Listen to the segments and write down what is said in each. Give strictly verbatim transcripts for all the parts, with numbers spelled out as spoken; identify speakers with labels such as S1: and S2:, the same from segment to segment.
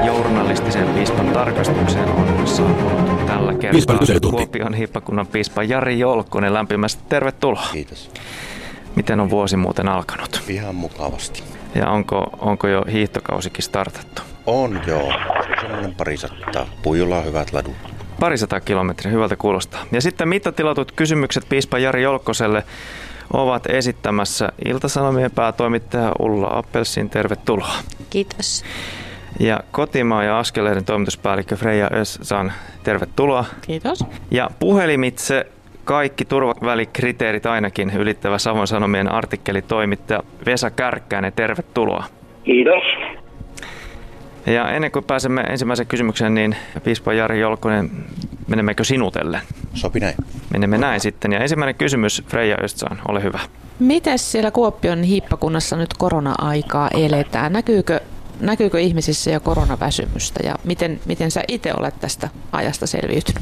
S1: journalistisen piispan tarkastukseen on saapunut tällä kertaa Kuopion hiippakunnan piispa Jari Jolkkonen. Lämpimästi tervetuloa.
S2: Kiitos.
S1: Miten on vuosi muuten alkanut?
S2: Ihan mukavasti.
S1: Ja onko, onko jo hiihtokausikin startattu?
S2: On joo. Semmoinen parisattaa. Pujulla on hyvät ladut.
S1: Parisataa kilometriä, hyvältä kuulostaa. Ja sitten mittatilatut kysymykset piispa Jari Jolkkoselle ovat esittämässä Ilta-Sanomien päätoimittaja Ulla Appelsin. Tervetuloa.
S3: Kiitos.
S1: Ja Kotimaa ja Askelehden toimituspäällikkö Freija Östsan, tervetuloa.
S3: Kiitos.
S1: Ja puhelimitse kaikki turvavälikriteerit ainakin ylittävä Savon Sanomien artikkelitoimittaja Vesa Kärkkäinen, tervetuloa.
S4: Kiitos.
S1: Ja ennen kuin pääsemme ensimmäiseen kysymykseen, niin piispa Jari Jolkkonen, menemmekö sinutelle?
S2: Sopi näin.
S1: Menemme näin sitten. Ja ensimmäinen kysymys, Freija Östsan, ole hyvä.
S3: Miten siellä Kuopion hiippakunnassa nyt korona-aikaa eletään? Näkyykö, näkyykö ihmisissä jo koronaväsymystä ja miten, miten sä itse olet tästä ajasta selviytynyt?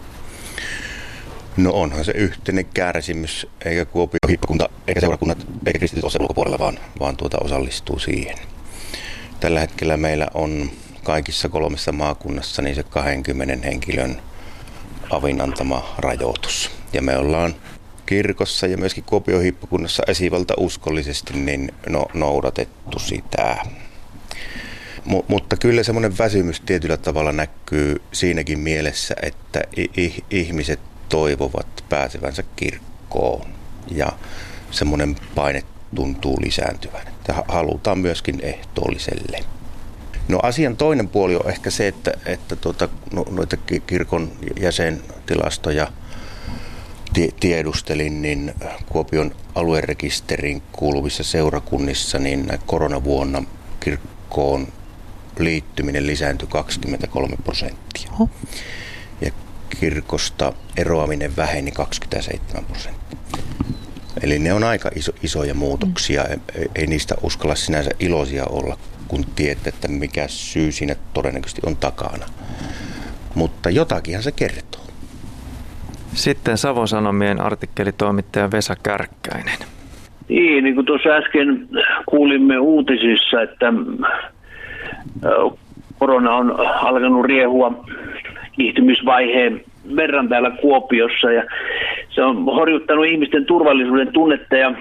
S2: No onhan se yhteinen kärsimys, eikä Kuopion hiippakunta, eikä seurakunnat, eikä kristityt ole sen ulkopuolella, vaan, vaan tuota osallistuu siihen. Tällä hetkellä meillä on kaikissa kolmessa maakunnassa niin se kaksikymmentä henkilön avin antama rajoitus. Ja me ollaan kirkossa ja myöskin Kuopion hiippakunnassa esivalta uskollisesti niin no, noudatettu sitä. M- mutta kyllä semmoinen väsymys tietyllä tavalla näkyy siinäkin mielessä, että i- ihmiset toivovat pääsevänsä kirkkoon ja semmoinen paine tuntuu lisääntyvän. Että halutaan myöskin ehtoolliselle. No asian toinen puoli on ehkä se, että, että tuota, no, noita kirkon jäsentilastoja tie, tiedustelin, niin Kuopion aluerekisteriin kuuluvissa seurakunnissa niin koronavuonna kirkkoon liittyminen lisääntyi kaksikymmentäkolme prosenttia. Oho. Ja kirkosta eroaminen väheni kaksikymmentäseitsemän prosenttia. Eli ne on aika iso, isoja muutoksia. Ei, ei niistä uskalla sinänsä iloisia olla, kun tiedät, että mikä syy siinä todennäköisesti on takana. Mutta jotakinhan se kertoo.
S1: Sitten Savon Sanomien artikkelitoimittaja Vesa Kärkkäinen.
S4: Niin, niin kuin tuossa äsken kuulimme uutisissa, että korona on alkanut riehua kiihtymisvaiheen verran täällä Kuopiossa ja se on horjuttanut ihmisten turvallisuuden tunnetta ja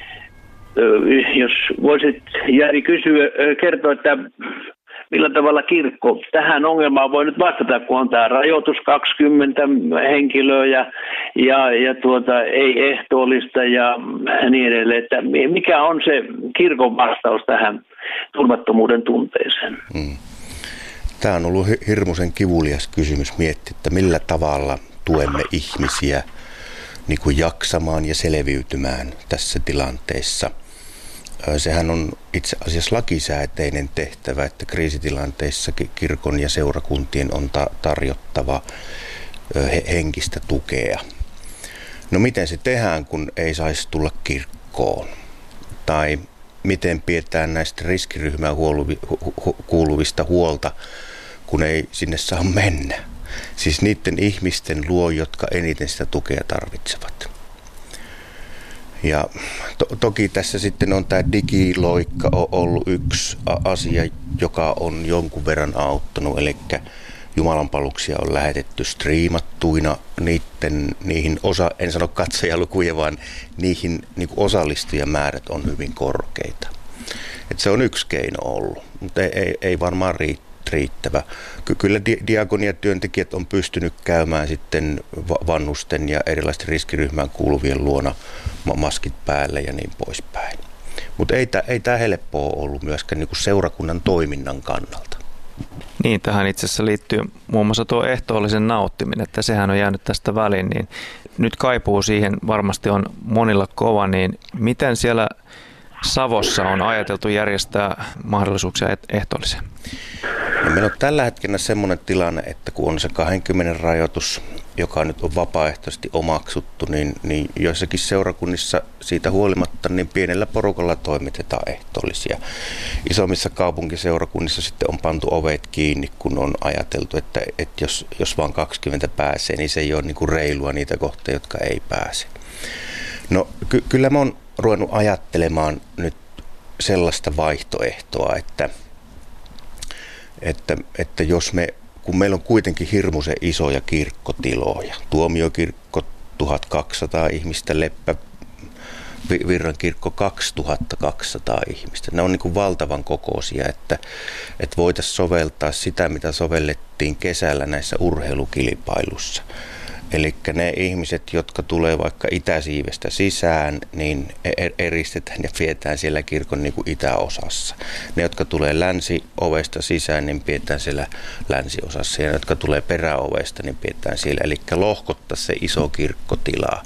S4: jos voisit Jari kysyä, kertoa, että millä tavalla kirkko tähän ongelmaan voi nyt vastata, kun on tämä rajoitus kaksikymmentä henkilöä ja, ja, ja tuota, ei ehtoollista ja niin edelleen, että mikä on se kirkon vastaus tähän turvattomuuden tunteeseen?
S2: Hmm. Tämä on ollut hirmuisen kivulias kysymys miettiä, että millä tavalla tuemme ihmisiä niin kuin jaksamaan ja selviytymään tässä tilanteessa. Sehän on itse asiassa lakisääteinen tehtävä, että kriisitilanteissa kirkon ja seurakuntien on ta- tarjottava henkistä tukea. No miten se tehdään, kun ei saisi tulla kirkkoon? Tai miten pidetään näistä riskiryhmään kuuluvista huolta, kun ei sinne saa mennä? Siis niiden ihmisten luo, jotka eniten sitä tukea tarvitsevat. Ja to- toki tässä sitten on tämä digiloikka ollut yksi asia, joka on jonkun verran auttanut. Eli jumalanpalveluksia on lähetetty striimattuina, niiden, niihin osa, en sano katsojalukuja, vaan niihin niin kuin osallistujamäärät on hyvin korkeita. Et se on yksi keino ollut, mutta ei, ei, ei varmaan riittävä. Kyllä diakoniatyöntekijät on pystynyt käymään sitten vanhusten ja erilaisten riskiryhmään kuuluvien luona maskit päälle ja niin poispäin. Mutta ei tämä ei helppoa ollut myöskään niin kuin seurakunnan toiminnan kannalta.
S1: Niin, tähän itse asiassa liittyy muun muassa tuo ehtoollisen nauttiminen, että sehän on jäänyt tästä väliin, niin nyt kaipuu siihen varmasti on monilla kova, niin miten siellä Savossa on ajateltu järjestää mahdollisuuksia ehtoolliseen?
S2: No meillä on tällä hetkellä semmoinen tilanne, että kun on se kaksikymmentä rajoitus, joka nyt on vapaaehtoisesti omaksuttu, niin, niin joissakin seurakunnissa siitä huolimatta niin pienellä porukalla toimitetaan ehtoollisia. Isommissa kaupunkiseurakunnissa sitten on pantu ovet kiinni, kun on ajateltu, että, että jos, jos vaan kaksikymmentä pääsee, niin se ei ole niin kuin reilua niitä kohtia, jotka ei pääse. No ky- kyllä mä oon ruvennut ajattelemaan nyt sellaista vaihtoehtoa, että että, että jos me, kun meillä on kuitenkin hirmuisen isoja kirkkotiloja, Tuomiokirkko tuhatkaksisataa ihmistä, Leppä Virran kirkko kaksituhattakaksisataa ihmistä. Ne on niin kuin valtavan kokoisia, että, että voitaisiin soveltaa sitä, mitä sovellettiin kesällä näissä urheilukilpailussa. Eli ne ihmiset, jotka tulee vaikka itäsiivestä sisään, niin eristetään ja pidetään siellä kirkon niin kuin itäosassa. Ne, jotka tulee länsiovesta sisään, niin pidetään siellä länsiosassa. Ja ne, jotka tulee peräovesta, niin pidetään siellä. Eli lohkottaa se iso kirkkotila.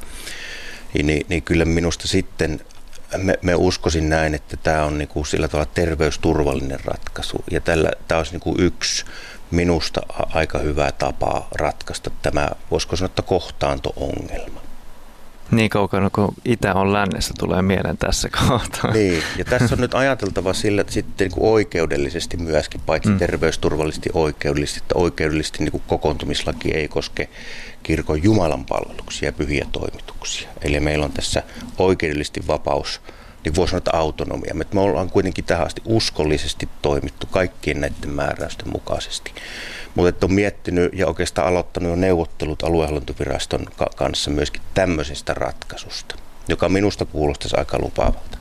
S2: Niin, niin kyllä minusta sitten me, me uskoisin näin, että tämä on niin kuin sillä tavalla terveysturvallinen ratkaisu. Ja tällä, tämä olisi niin kuin yksi minusta aika hyvä tapa ratkaista tämä, voisiko sanoa, että kohtaanto-ongelma.
S1: Niin kaukana kuin itä on lännessä tulee mieleen tässä kohtaa.
S2: Niin, ja tässä on nyt ajateltava sillä, että sitten niin kuin oikeudellisesti myöskin, paitsi mm. terveysturvallisesti oikeudellisesti, että oikeudellisesti niin kuin kokoontumislaki ei koske kirkon Jumalan palveluksia ja pyhiä toimituksia. Eli meillä on tässä oikeudellisesti vapaus, niin voi sanoa, että autonomia. Me ollaan kuitenkin tähän asti uskollisesti toimittu kaikkien näiden määräysten mukaisesti. Mutta on miettinyt ja oikeastaan aloittanut jo neuvottelut aluehallintoviraston kanssa myöskin tämmöisestä ratkaisusta, joka minusta kuulostaisi aika lupaavalta.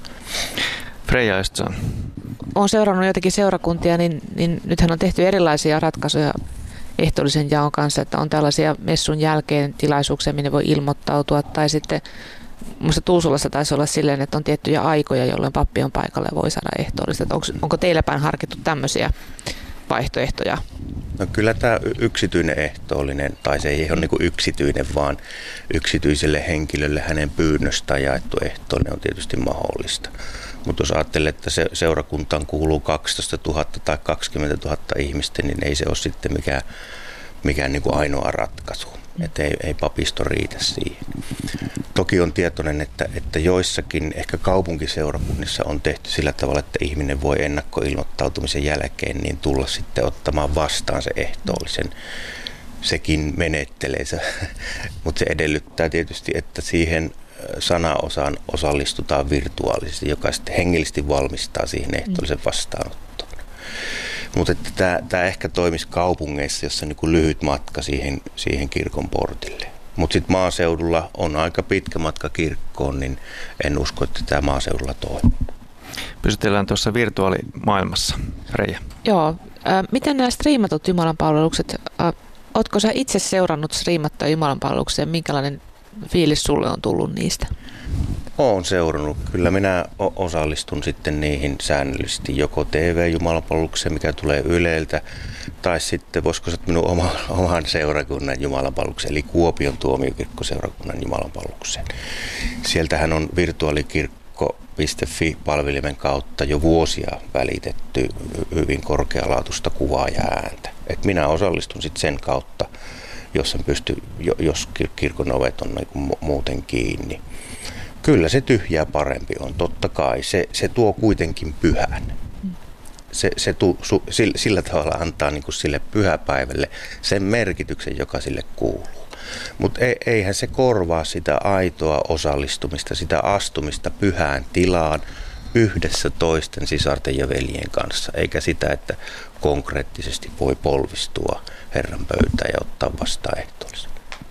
S1: Freija Östson.
S3: Olen seurannut joitakin seurakuntia, niin, niin nythän on tehty erilaisia ratkaisuja ehtoollisen jaon kanssa, että on tällaisia messun jälkeen tilaisuuksia, minne voi ilmoittautua, tai sitten minusta Tuusulassa taisi olla silleen, että on tiettyjä aikoja, jolloin pappi on paikalla ja voi saada ehtoollista. Onko, onko teillä päin harkittu tämmöisiä vaihtoehtoja?
S2: No kyllä tämä yksityinen ehtoollinen, tai se ei ole niin kuin yksityinen, vaan yksityiselle henkilölle hänen pyynnöstään jaettu ehtoollinen on tietysti mahdollista. Mutta jos ajattelee, että se seurakuntaan kuuluu kaksitoistatuhatta tai kaksikymmentätuhatta ihmistä, niin ei se ole sitten mikään, mikään niin kuin ainoa ratkaisu. Että ei, ei papisto riitä siihen. Toki on tietoinen, että, että joissakin ehkä kaupunkiseurakunnissa on tehty sillä tavalla, että ihminen voi ennakkoilmoittautumisen jälkeen niin tulla sitten ottamaan vastaan se ehtoollisen. Sekin menettelee se, mutta se edellyttää tietysti, että siihen sanaosaan osallistutaan virtuaalisesti, joka sitten hengellisesti valmistaa siihen ehtoollisen vastaanottoon. Mutta tämä, tämä ehkä toimisi kaupungeissa, jossa on niin kuin lyhyt matka siihen, siihen kirkon portille. Mutta sitten maaseudulla on aika pitkä matka kirkkoon, niin en usko, että tämä maaseudulla toimii.
S1: Pysytellään tuossa virtuaalimaailmassa. Freija.
S3: Joo. Äh, miten nämä striimatut jumalanpalvelukset, äh, ootko sä itse seurannut striimattuja jumalanpalveluksia? Minkälainen fiilis sulle on tullut niistä?
S2: Olen seurannut. Kyllä minä osallistun sitten niihin säännöllisesti, joko T V-jumalanpalvelukseen, mikä tulee Yleltä, tai sitten voisiko se minun oma, oman seurakunnan jumalanpalvelukseen, eli Kuopion tuomiokirkkoseurakunnan jumalanpalvelukseen. Sieltähän on virtuaalikirkko piste fi-palvelimen kautta jo vuosia välitetty hyvin korkealaatuista kuvaa ja ääntä. Et minä osallistun sitten sen kautta, jos, en pysty, jos kirkon ovet on niin muuten kiinni. Kyllä se tyhjää parempi on, totta kai. Se, se tuo kuitenkin pyhän. Se, se tu, su, sillä, sillä tavalla antaa niin kuin sille pyhäpäivälle sen merkityksen, joka sille kuuluu. Mutta eihän se korvaa sitä aitoa osallistumista, sitä astumista pyhään tilaan yhdessä toisten sisarten ja veljen kanssa. Eikä sitä, että konkreettisesti voi polvistua Herran pöytään ja ottaa vastaan ehtoollisen.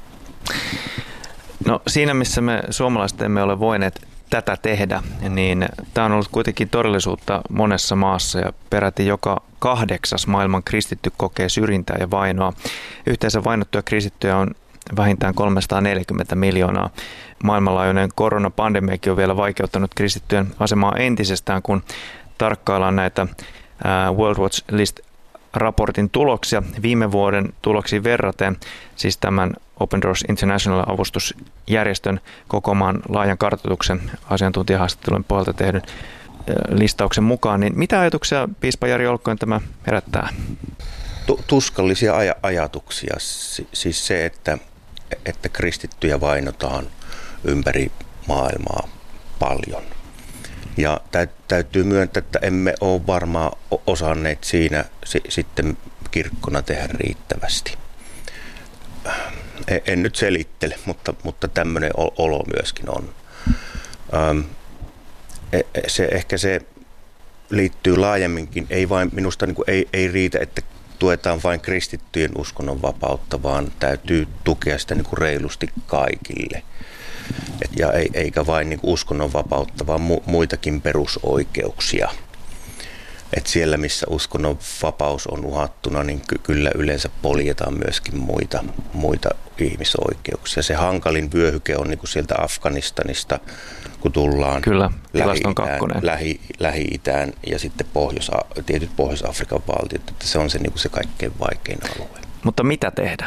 S1: No siinä, missä me suomalaiset emme ole voineet tätä tehdä, niin tämä on ollut kuitenkin todellisuutta monessa maassa ja peräti joka kahdeksas maailman kristitty kokee syrjintää ja vainoa. Yhteensä vainottuja kristittyjä on vähintään kolmesataaneljäkymmentä miljoonaa. Maailmanlaajuinen koronapandemiakin on vielä vaikeuttanut kristittyjen asemaa entisestään, kun tarkkaillaan näitä World Watch List-raportin tuloksia viime vuoden tuloksiin verraten, siis tämän Open Doors International-avustusjärjestön koko maan laajan kartoituksen asiantuntijahaastattelun pohjalta tehdyn listauksen mukaan, niin mitä ajatuksia piispa Jari Olkkonen tämä herättää?
S2: Tuskallisia aj- ajatuksia, siis se, että, että kristittyjä vainotaan ympäri maailmaa paljon. Ja täytyy myöntää, että emme ole varmaan osanneet siinä sitten kirkkona tehdä riittävästi. En nyt selittele, mutta, mutta tämmöinen olo myöskin on. Se, ehkä se liittyy laajemminkin, ei vain minusta niin kuin ei, ei riitä, että tuetaan vain kristittyjen uskonnonvapautta, vaan täytyy tukea sitä niin kuin reilusti kaikille. Et, ja ei, eikä vain niin kuin uskonnonvapautta, vaan mu, muitakin perusoikeuksia. Et siellä, missä uskonnonvapaus on uhattuna, niin ky- kyllä yleensä poljetaan myöskin muita, muita ihmisoikeuksia. Se hankalin vyöhyke on niin kuin sieltä Afganistanista, kun tullaan
S1: kyllä,
S2: Lähi-Itään, Lähi, Lähi-Itään ja sitten Pohjois, tietyt Pohjois-Afrikan valtiot. Että se on se, niin kuin se kaikkein vaikein alue.
S1: Mutta mitä tehdä?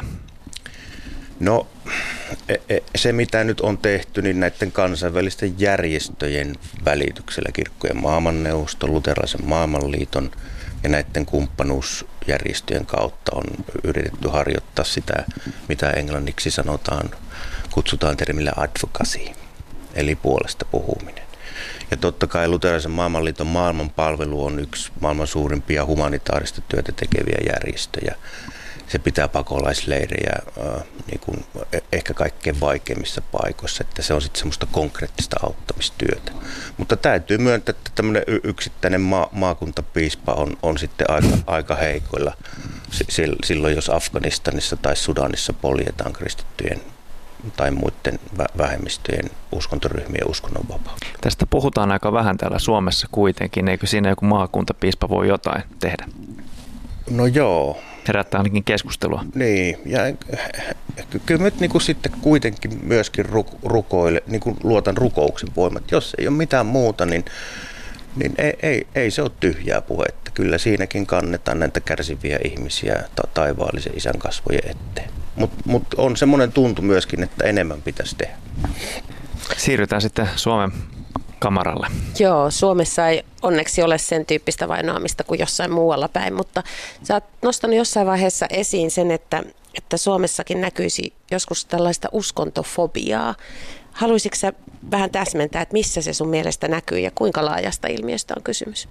S2: No se, mitä nyt on tehty, niin näiden kansainvälisten järjestöjen välityksellä, Kirkkojen maailmanneuvosto, Luterilaisen maailmanliiton ja näiden kumppanuusjärjestöjen kautta on yritetty harjoittaa sitä, mitä englanniksi sanotaan, kutsutaan termillä advocacy, eli puolesta puhuminen. Ja totta kai Luterilaisen maailmanliiton maailmanpalvelu on yksi maailman suurimpia humanitaarista työtä tekeviä järjestöjä. Se pitää pakolaisleirejä äh, niin kuin ehkä kaikkein vaikeimmissa paikoissa, että se on sitten semmoista konkreettista auttamistyötä. Mutta täytyy myöntää, että tämmöinen yksittäinen ma- maakuntapiispa on, on sitten aika, aika heikoilla silloin, jos Afganistanissa tai Sudanissa poljetaan kristittyjen tai muiden vähemmistöjen uskontoryhmien uskonnonvapautta.
S1: Tästä puhutaan aika vähän täällä Suomessa kuitenkin. Eikö siinä joku maakuntapiispa voi jotain tehdä?
S2: No joo.
S1: Herättää ainakin keskustelua.
S2: Niin, ja kyllä nyt niin kuin sitten kuitenkin myöskin rukoile, niin kuin luotan rukouksen voimat. Jos ei ole mitään muuta, niin, niin ei, ei, ei se ole tyhjää puhetta. Kyllä siinäkin kannetaan näitä kärsiviä ihmisiä ta- taivaallisen isän kasvojen eteen. Mutta mut on semmoinen tuntu myöskin, että enemmän pitäisi tehdä.
S1: Siirrytään sitten Suomen kamaralle.
S5: Joo, Suomessa ei onneksi ole sen tyyppistä vainoamista kuin jossain muualla päin, mutta sä oot nostanut jossain vaiheessa esiin sen, että, että Suomessakin näkyisi joskus tällaista uskontofobiaa. Haluaisitko sä vähän täsmentää, että missä se sun mielestä näkyy ja kuinka laajasta ilmiöstä on kysymys?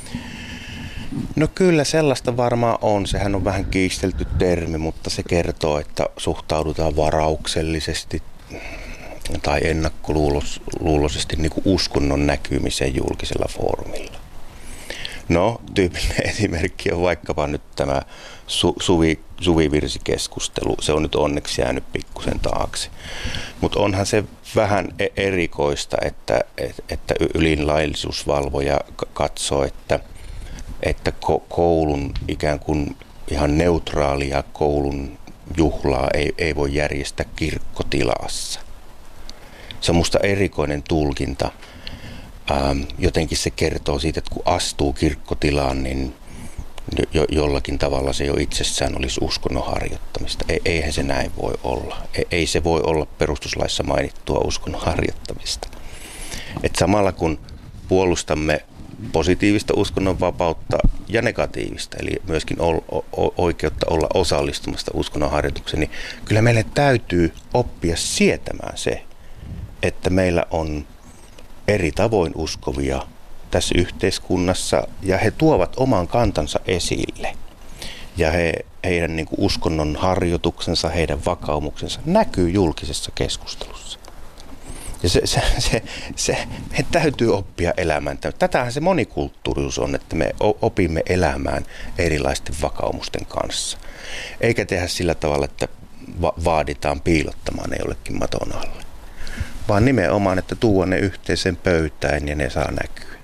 S2: No kyllä sellaista varmaan on. Sehän on vähän kiistelty termi, mutta se kertoo, että suhtaudutaan varauksellisesti tai ennakkoluuloisesti niin kuin uskonnon näkymiseen julkisella foorumilla. No, tyypillinen esimerkki on vaikkapa nyt tämä su- suvi, suvivirsikeskustelu. Se on nyt onneksi jäänyt pikkusen taakse. Mutta onhan se vähän erikoista, että, että ylin laillisuusvalvoja katsoo, että, että koulun ikään kuin ihan neutraalia koulun juhlaa ei, ei voi järjestää kirkkotilassa. Se on musta erikoinen tulkinta. Ähm, jotenkin se kertoo siitä, että kun astuu kirkkotilaan, niin jo, jollakin tavalla se jo itsessään olisi uskonnon harjoittamista. E, eihän se näin voi olla. E, ei se voi olla perustuslaissa mainittua uskonnon harjoittamista. Et samalla kun puolustamme positiivista uskonnonvapautta ja negatiivista, eli myöskin o, o, oikeutta olla osallistumasta uskonnon harjoitukseen, niin kyllä meille täytyy oppia sietämään se, että meillä on eri tavoin uskovia tässä yhteiskunnassa ja he tuovat oman kantansa esille. Ja he, heidän niin kuin uskonnon harjoituksensa, heidän vakaumuksensa näkyy julkisessa keskustelussa. Ja se, se, se, se, me täytyy oppia elämään. Tätähän se monikulttuurius on, että me opimme elämään erilaisten vakaumusten kanssa. Eikä tehdä sillä tavalla, että va- vaaditaan piilottamaan ne jollekin maton alle. Vaan nimenomaan, että tuo ne yhteiseen pöytään ja ne saa näkyä.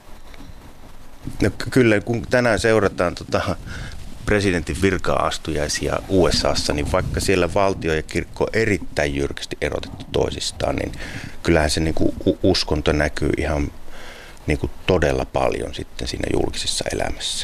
S2: No, kyllä, kun tänään seurataan tota presidentin virka-astujaisia U S A:ssa, niin vaikka siellä valtio ja kirkko on erittäin jyrkästi erotettu toisistaan, niin kyllähän se niin kuin uskonto näkyy ihan niin kuin todella paljon sitten siinä julkisessa elämässä.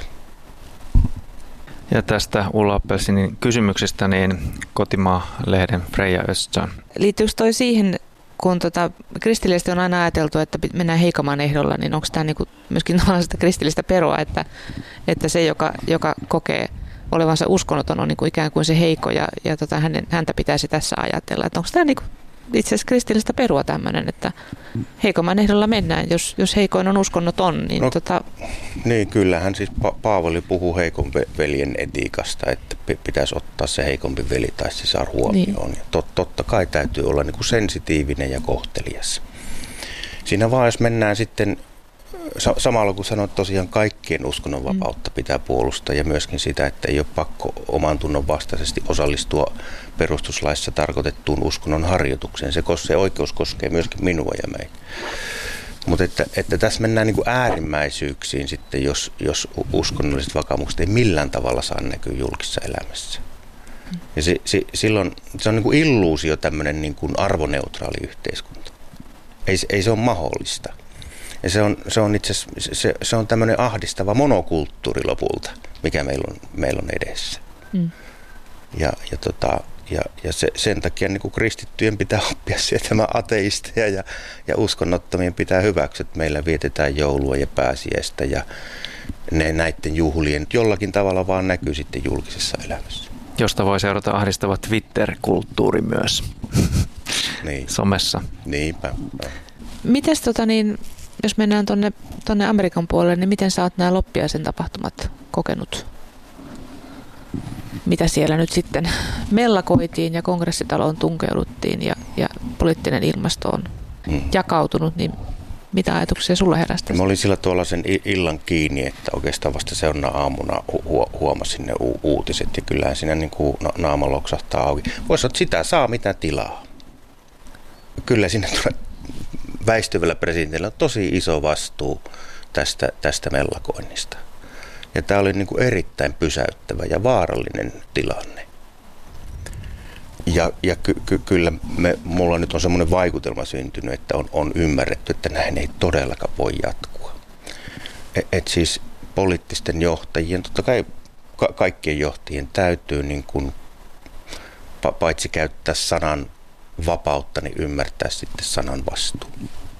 S1: Ja tästä Ulla Appelsinin kysymyksestä, niin Kotimaa-lehden Freija Östön.
S3: Liittyykö toi siihen, kun tota, kristillisesti on aina ajateltu, että mennään heikomman ehdolla, niin onko tämä niinku myöskin sitä kristillistä perua, että, että se, joka, joka kokee olevansa uskonnoton, on niinku ikään kuin se heikko ja, ja tota, hänen, häntä pitäisi tässä ajatella. Että onko tämä niinku itse asiassa kristillistä perua tämmöinen, että heikomman ehdolla mennään, jos, jos heikoin on uskonnoton. Niin,
S2: no,
S3: tota...
S2: niin kyllähän siis pa- Paavali puhuu heikon veljen etiikasta, että pitäisi ottaa se heikompi veli tai sisar huomioon. Niin. Tot, totta kai täytyy olla niin kuin sensitiivinen ja kohtelias. Siinä vaan jos mennään sitten samalla kun sanoit, tosiaan kaikkien uskonnonvapautta pitää puolustaa ja myöskin sitä, että ei ole pakko oman tunnon vastaisesti osallistua perustuslaissa tarkoitettuun uskonnon harjoitukseen. Se, se oikeus koskee myöskin minua ja meitä. Mutta että, että tässä mennään niin kuin äärimmäisyyksiin sitten, jos, jos uskonnolliset vakaumukset ei millään tavalla saa näkyä julkisessa elämässä. Ja se, se, silloin se on niin kuin illuusio tämmöinen niin kuin arvoneutraali yhteiskunta. Ei, ei se ole mahdollista. Ja se on, se on itse asiassa, se, se on tämmöinen ahdistava monokulttuuri lopulta, mikä meillä on, meillä on edessä. Mm. Ja, ja, tota, ja, ja se, sen takia niin kuin kristittyjen pitää oppia sietämään ateisteja ja, ja uskonnottomien pitää hyväksyä, että meillä vietetään joulua ja pääsiäistä ja ne näiden juhlien jollakin tavalla vaan näkyy sitten julkisessa elämässä.
S1: Josta voi seurata ahdistava Twitter-kulttuuri myös
S2: niin.
S1: Somessa.
S2: Niinpä.
S3: Mites tota niin, jos mennään tonne, tonne Amerikan puolelle, niin miten sä oot nämä loppiaisen tapahtumat kokenut? Mitä siellä nyt sitten mellakoitiin ja kongressitaloon tunkeuduttiin ja, ja poliittinen ilmasto on hmm. jakautunut, niin mitä ajatuksia sulla heräsi?
S2: Mä olin sillä tuolla sen illan kiinni, että oikeastaan vasta seuraavana aamuna hu- huomasin ne u- uutiset ja kyllähän siinä niin kuin naama loksahtaa auki. Voisi sanoa, että sitä saa mitä tilaa. Kyllä siinä väistyvällä presidentillä on tosi iso vastuu tästä, tästä mellakoinnista. Ja tämä oli niin kuin erittäin pysäyttävä ja vaarallinen tilanne. Ja, ja ky, ky, kyllä me, mulla nyt on semmoinen vaikutelma syntynyt, että on, on ymmärretty, että näin ei todellakaan voi jatkua. Et, et siis poliittisten johtajien, totta kai ka, kaikkien johtajien täytyy niin kuin, pa, paitsi käyttää sanan vapautta, niin ymmärtää sitten sanan vastuu.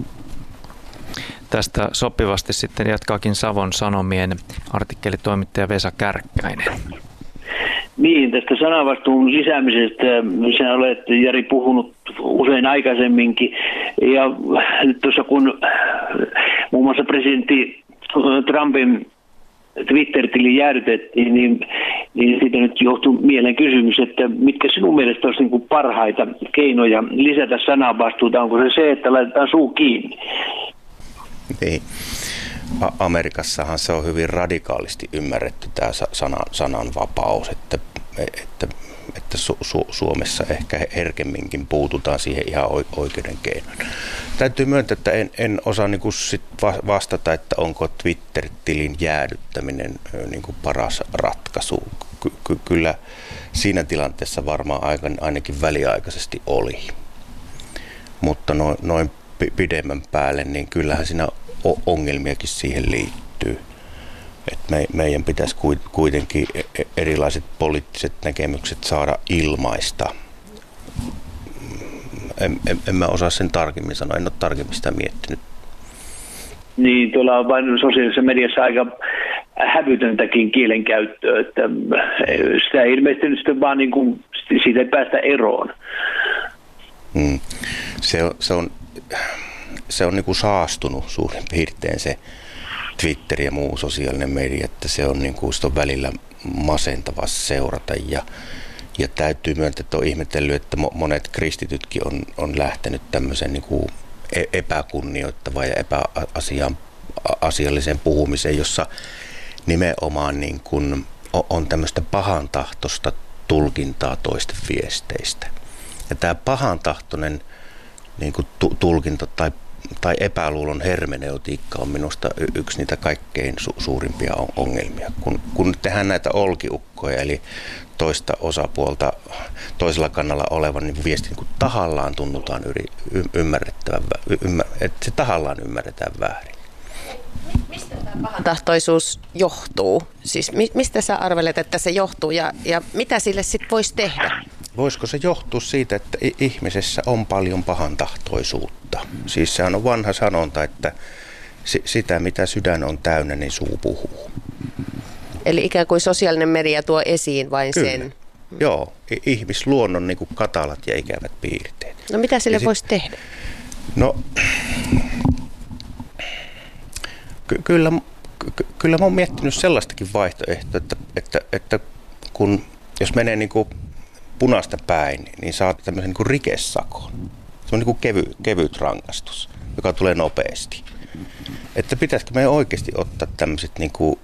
S1: Tästä sopivasti sitten jatkaakin Savon Sanomien artikkelitoimittaja Vesa Kärkkäinen.
S4: Niin, tästä sananvastuun lisäämisestä sinä olet, Jari, puhunut usein aikaisemminkin. Ja nyt tuossa kun muun muassa presidentti Trumpin Twitter-tili jäädytettiin, niin, niin siitä nyt johtuu mieleen kysymys, että mitkä sinun mielestä olisi niin kuin parhaita keinoja lisätä sananvastuuta? Onko se se, että laitetaan suu kiinni?
S2: Niin. Amerikassahan se on hyvin radikaalisti ymmärretty tämä sanan, sananvapaus, että, että, että su, su, Suomessa ehkä herkemminkin puututaan siihen ihan oikeuden keinoin. Täytyy myöntää, että en, en osaa niin kuin sit vastata, että onko Twitter-tilin jäädyttäminen niin kuin paras ratkaisu. Ky, ky, kyllä siinä tilanteessa varmaan ainakin väliaikaisesti oli, mutta noin, noin pidemmän päälle, niin kyllähän siinä ongelmiakin siihen liittyy. Et me, meidän pitäisi kuitenkin erilaiset poliittiset näkemykset saada ilmaista. En, en, en mä osaa sen tarkemmin sanoa, en ole tarkemmin sitä miettinyt.
S4: Niin, tuolla on vain sosiaalisessa mediassa aika hävytöntäkin kielenkäyttöä, että sitä ei ilmeisesti nyt sitten vaan niin kuin, siitä ei päästä eroon.
S2: Hmm. Se on, se on Se on niin kuin saastunut suurin piirtein se Twitter ja muu sosiaalinen media, että se on, niin kuin, sitä on välillä masentava seurata. Ja, ja täytyy myöntää, että on ihmetellyt, että monet kristitytkin on, on lähtenyt tämmöisen niin kuin epäkunnioittavaan ja epäasialliseen puhumiseen, jossa nimenomaan niin kuin on tämmöistä pahantahtoista tulkintaa toisten viesteistä. Ja tämä pahantahtoinen niin kuin tulkinta tai, tai epäluulon hermeneutiikka on minusta yksi niitä kaikkein su- suurimpia ongelmia. Kun, kun tehdään näitä olkiukkoja, eli toista osapuolta toisella kannalla olevan niin viesti niin kuin tahallaan tunnutaan yri, y- ymmärrettävän, ymmär, että se tahallaan ymmärretään väärin.
S5: Mistä tämä pahantahtoisuus johtuu? Siis mi- mistä sä arvelet, että se johtuu ja, ja mitä sille sitten voisi tehdä?
S2: Voisiko se johtua siitä, että ihmisessä on paljon pahantahtoisuutta? Siis sehän on vanha sanonta, että sitä mitä sydän on täynnä, niin suu puhuu.
S5: Eli ikään kuin sosiaalinen media tuo esiin vain
S2: Kyllä.
S5: sen?
S2: Joo, ihmisluonnon niin kuin katalat ja ikävät piirteet.
S5: No mitä sille
S2: sit,
S5: voisi tehdä?
S2: No, ky- kyllä, ky- kyllä mä oon miettinyt sellaistakin vaihtoehtoa, että, että, että kun, jos menee niin kuin punaista päin, niin saat tämmöisen niin kuin rikesakon. Se on niin kuin kevy, kevyt rangaistus, joka tulee nopeasti. että pitäisikö meidän oikeasti ottaa tämmöiset niin kuin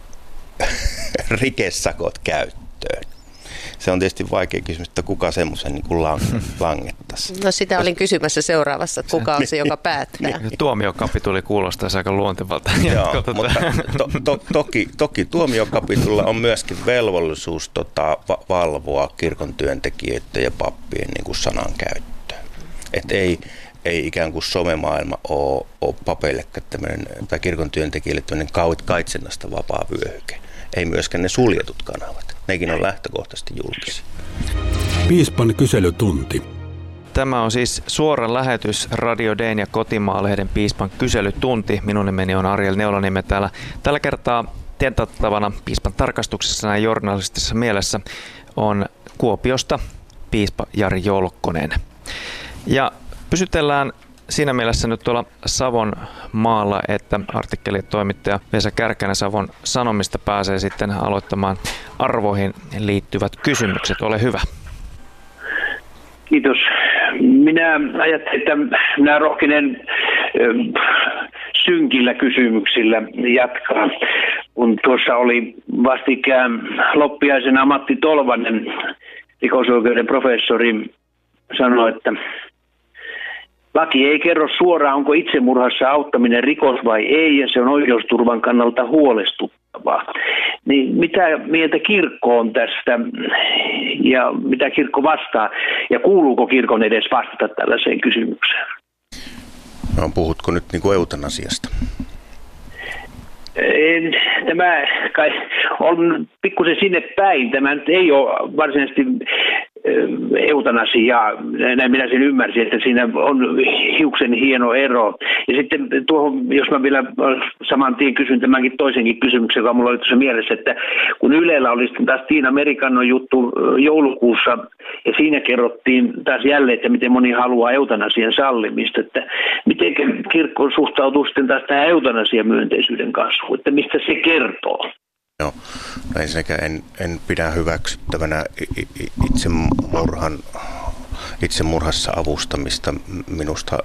S2: rikesakot käyttöön. Se on tietysti vaikea kysymys, että kuka semmoisen niin kuin langettaisi.
S5: No sitä olin kysymässä seuraavassa, että kuka on se, joka päättää.
S1: Tuomiokapituli kuulostaa aika luontevalta.
S2: Joo, mutta to, to, toki, toki tuomiokapitulla on myöskin velvollisuus tota, va- valvoa kirkon työntekijöiden ja pappien niin kuin sanankäyttöä. Että ei, ei ikään kuin somemaailma ole, ole papeillekaan tämmöinen, tai kirkon työntekijöille tämmöinen kaitsennasta vapaa vyöhyke. Ei myöskään ne suljetut kanavat. Nekin on lähtökohtaisesti julkisia.
S6: Piispan kyselytunti.
S1: Tämä on siis suora lähetys Radio D:n ja Kotimaa-lehden Piispan kyselytunti. Minun nimeni on Ariel Neulaniemi. Täällä tällä kertaa tentattavana Piispan tarkastuksessa ja journalistisessa mielessä on Kuopiosta piispa Jari Jolkkonen. Ja pysytellään siinä mielessä nyt tuolla Savon maalla, että artikkelitoimittaja Vesa Kärkänen Savon Sanomista pääsee sitten aloittamaan arvoihin liittyvät kysymykset. Ole hyvä.
S4: Kiitos. Minä ajattelin, että minä rohkenen synkillä kysymyksillä jatkaa. Kun tuossa oli vastikään loppiaisena Matti Tolvanen, rikosoikeuden professori, sanoi, että laki ei kerro suoraan, onko itsemurhassa auttaminen rikos vai ei, ja se on oikeusturvan kannalta huolestuttavaa. Niin mitä mieltä kirkko on tästä, ja mitä kirkko vastaa, ja kuuluuko kirkon edes vastata tällaiseen kysymykseen?
S2: No, puhutko nyt niin kuin eutanasiasta?
S4: En, tämä kai on pikkusen sinne päin. Tämä nyt ei ole varsinaisesti eutanasiaa, näin minä sen ymmärsin, että siinä on hiuksen hieno ero. Ja sitten tuohon, jos mä vielä saman tien kysyn tämänkin toisenkin kysymyksen, joka mulla oli tuossa mielessä, että kun Ylellä oli taas Tiina Merikannon juttu joulukuussa, ja siinä kerrottiin taas jälleen, että miten moni haluaa eutanasian sallimista, että miten kirkko suhtautuu sitten taas tähän eutanasian myönteisyyden kasvuun, että mistä se kertoo?
S2: No, ensinnäkään en, en pidä hyväksyttävänä itsemurhan, itsemurhassa avustamista. Minusta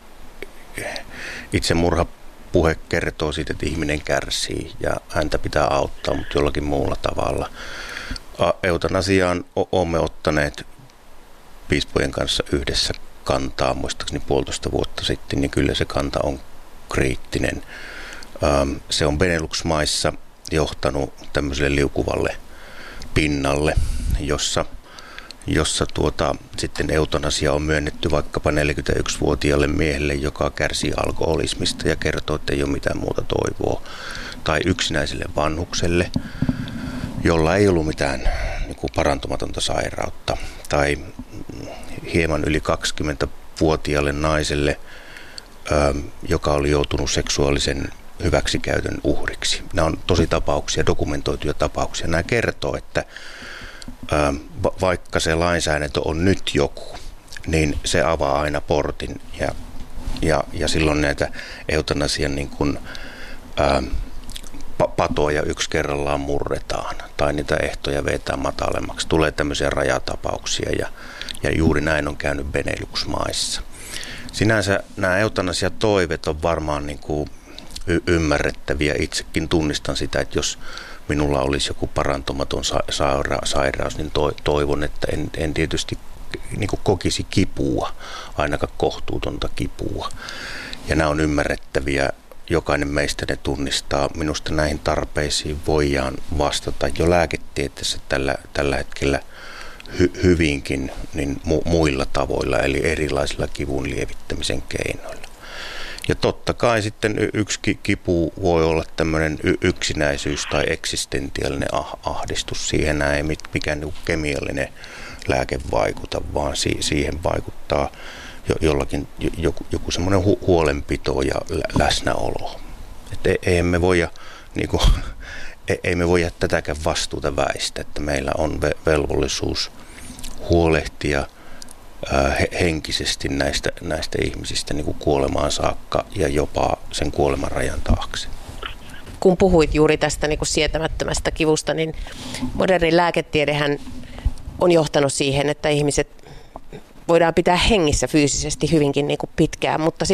S2: itsemurhapuhe kertoo siitä, että ihminen kärsii ja häntä pitää auttaa, mutta jollakin muulla tavalla. Eutanasiaan olemme ottaneet piispojen kanssa yhdessä kantaa, muistaakseni puolitoista vuotta sitten, niin kyllä se kanta on kriittinen. Se on Benelux-maissa johtanut tämmöiselle liukuvalle pinnalle, jossa, jossa tuota, sitten eutanasia on myönnetty vaikkapa neljäkymmentäyksivuotiaalle miehelle, joka kärsii alkoholismista ja kertoo, että ei ole mitään muuta toivoa. Tai yksinäiselle vanhukselle, jolla ei ollut mitään niin kuin parantumatonta sairautta. Tai hieman yli kaksikymmentävuotiaalle naiselle, joka oli joutunut seksuaalisen hyväksikäytön uhriksi. Nämä on tosi tapauksia, dokumentoituja tapauksia. Nämä kertoo, että ää, vaikka se lainsäädäntö on nyt joku, niin se avaa aina portin ja, ja, ja silloin näitä eutanasian niin kuin, ää, patoja yksi kerrallaan murretaan tai niitä ehtoja vetää matalemmaksi. Tulee tämmöisiä rajatapauksia ja, ja juuri näin on käynyt Benelux-maissa. Sinänsä nämä eutanasiatoiveet on varmaan niin kuin y- ymmärrettäviä. Itsekin tunnistan sitä, että jos minulla olisi joku parantumaton sa- saira- sairaus, niin to- toivon, että en, en tietysti niin kuin kokisi kipua, ainakaan kohtuutonta kipua. Ja nämä on ymmärrettäviä. Jokainen meistä ne tunnistaa. Minusta näihin tarpeisiin voidaan vastata jo lääketieteessä tällä, tällä hetkellä hy- hyvinkin niin mu- muilla tavoilla, eli erilaisilla kivun lievittämisen keinoilla. Ja totta kai sitten y- yksi kipu voi olla tämmöinen y- yksinäisyys tai eksistentiaalinen ah- ahdistus. Siihen ei mikään niinku kemiallinen lääke vaikuta, vaan si- siihen vaikuttaa jollakin joku, joku semmoinen hu- huolenpito ja lä- läsnäolo. Että ei, ei me voida niin kuin, ei, ei me voida tätäkään vastuuta väistä, että meillä on ve- velvollisuus huolehtia ää, he- henkisesti näistä, näistä ihmisistä niin kuin kuolemaan saakka ja jopa sen kuoleman rajan taakse.
S5: Kun puhuit juuri tästä niin kuin sietämättömästä kivusta, niin moderni lääketiedehän on johtanut siihen, että ihmiset voidaan pitää hengissä fyysisesti hyvinkin niin kuin pitkään, mutta sitten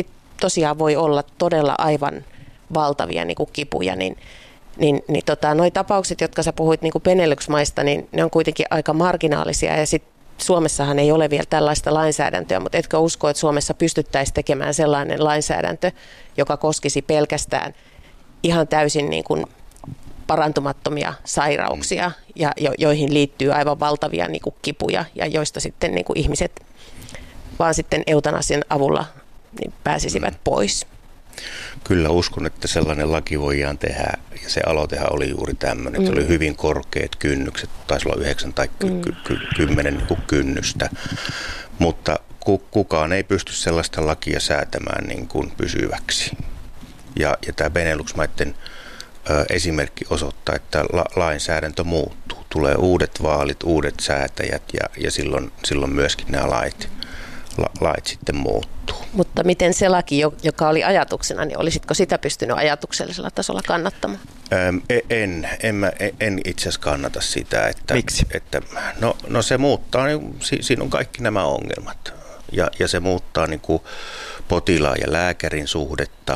S5: tosiaan voi olla todella aivan valtavia niin kuin kipuja, niin Niin, niin tota, noi tapaukset, jotka sä puhuit niin kuin Benelux-maista, niin ne on kuitenkin aika marginaalisia ja sit Suomessahan ei ole vielä tällaista lainsäädäntöä, mutta etkö usko, että Suomessa pystyttäisiin tekemään sellainen lainsäädäntö, joka koskisi pelkästään ihan täysin niin kuin parantumattomia sairauksia, ja jo, joihin liittyy aivan valtavia niin kuin kipuja ja joista sitten niin kuin ihmiset vaan sitten eutanasian avulla niin pääsisivät pois.
S2: Kyllä uskon, että sellainen laki voidaan tehdä, ja se aloitehan oli juuri tämmöinen, mm. että oli hyvin korkeat kynnykset, taisi olla yhdeksän tai ky- ky- ky- kymmenen niin kuin kynnystä, mutta ku- kukaan ei pysty sellaista lakia säätämään niin kuin pysyväksi. Ja, ja tämä Benelux-maiden ö, esimerkki osoittaa, että la- lainsäädäntö muuttuu, tulee uudet vaalit, uudet säätäjät, ja, ja silloin, silloin myöskin nämä lait, la- lait sitten muuttuu.
S5: Mutta miten se laki, joka oli ajatuksena, niin olisitko sitä pystynyt ajatuksellisella tasolla kannattamaan?
S2: En, en, mä, en itse asiassa kannata sitä. Että,
S1: Miksi?
S2: Että, no, no se muuttaa, niin, siinä on kaikki nämä ongelmat. Ja, ja se muuttaa niin kuin potilaan ja lääkärin suhdetta.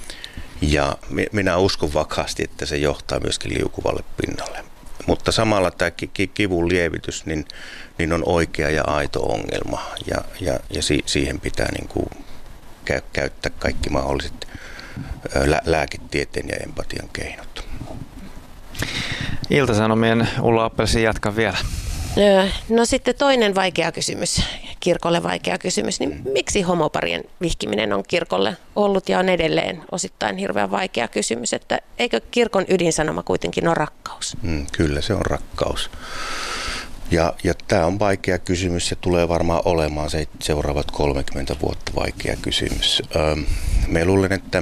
S2: Ja minä uskon vakaasti, että se johtaa myöskin liukuvalle pinnalle. Mutta samalla tämä kivun lievitys niin, niin on oikea ja aito ongelma, ja, ja, ja si, siihen pitää niin kuin käy, käyttää kaikki mahdolliset lä, lääketieteen ja empatian keinot.
S1: Ilta-Sanomien Ulla Appelsin jatka vielä.
S5: No sitten toinen vaikea kysymys, kirkolle vaikea kysymys, niin miksi homoparien vihkiminen on kirkolle ollut ja on edelleen osittain hirveän vaikea kysymys, että eikö kirkon ydinsanoma kuitenkin ole rakkaus?
S2: Mm, kyllä se on rakkaus. Ja, ja tämä on vaikea kysymys ja tulee varmaan olemaan se seuraavat kolmekymmentä vuotta vaikea kysymys. Öö, me luulen, että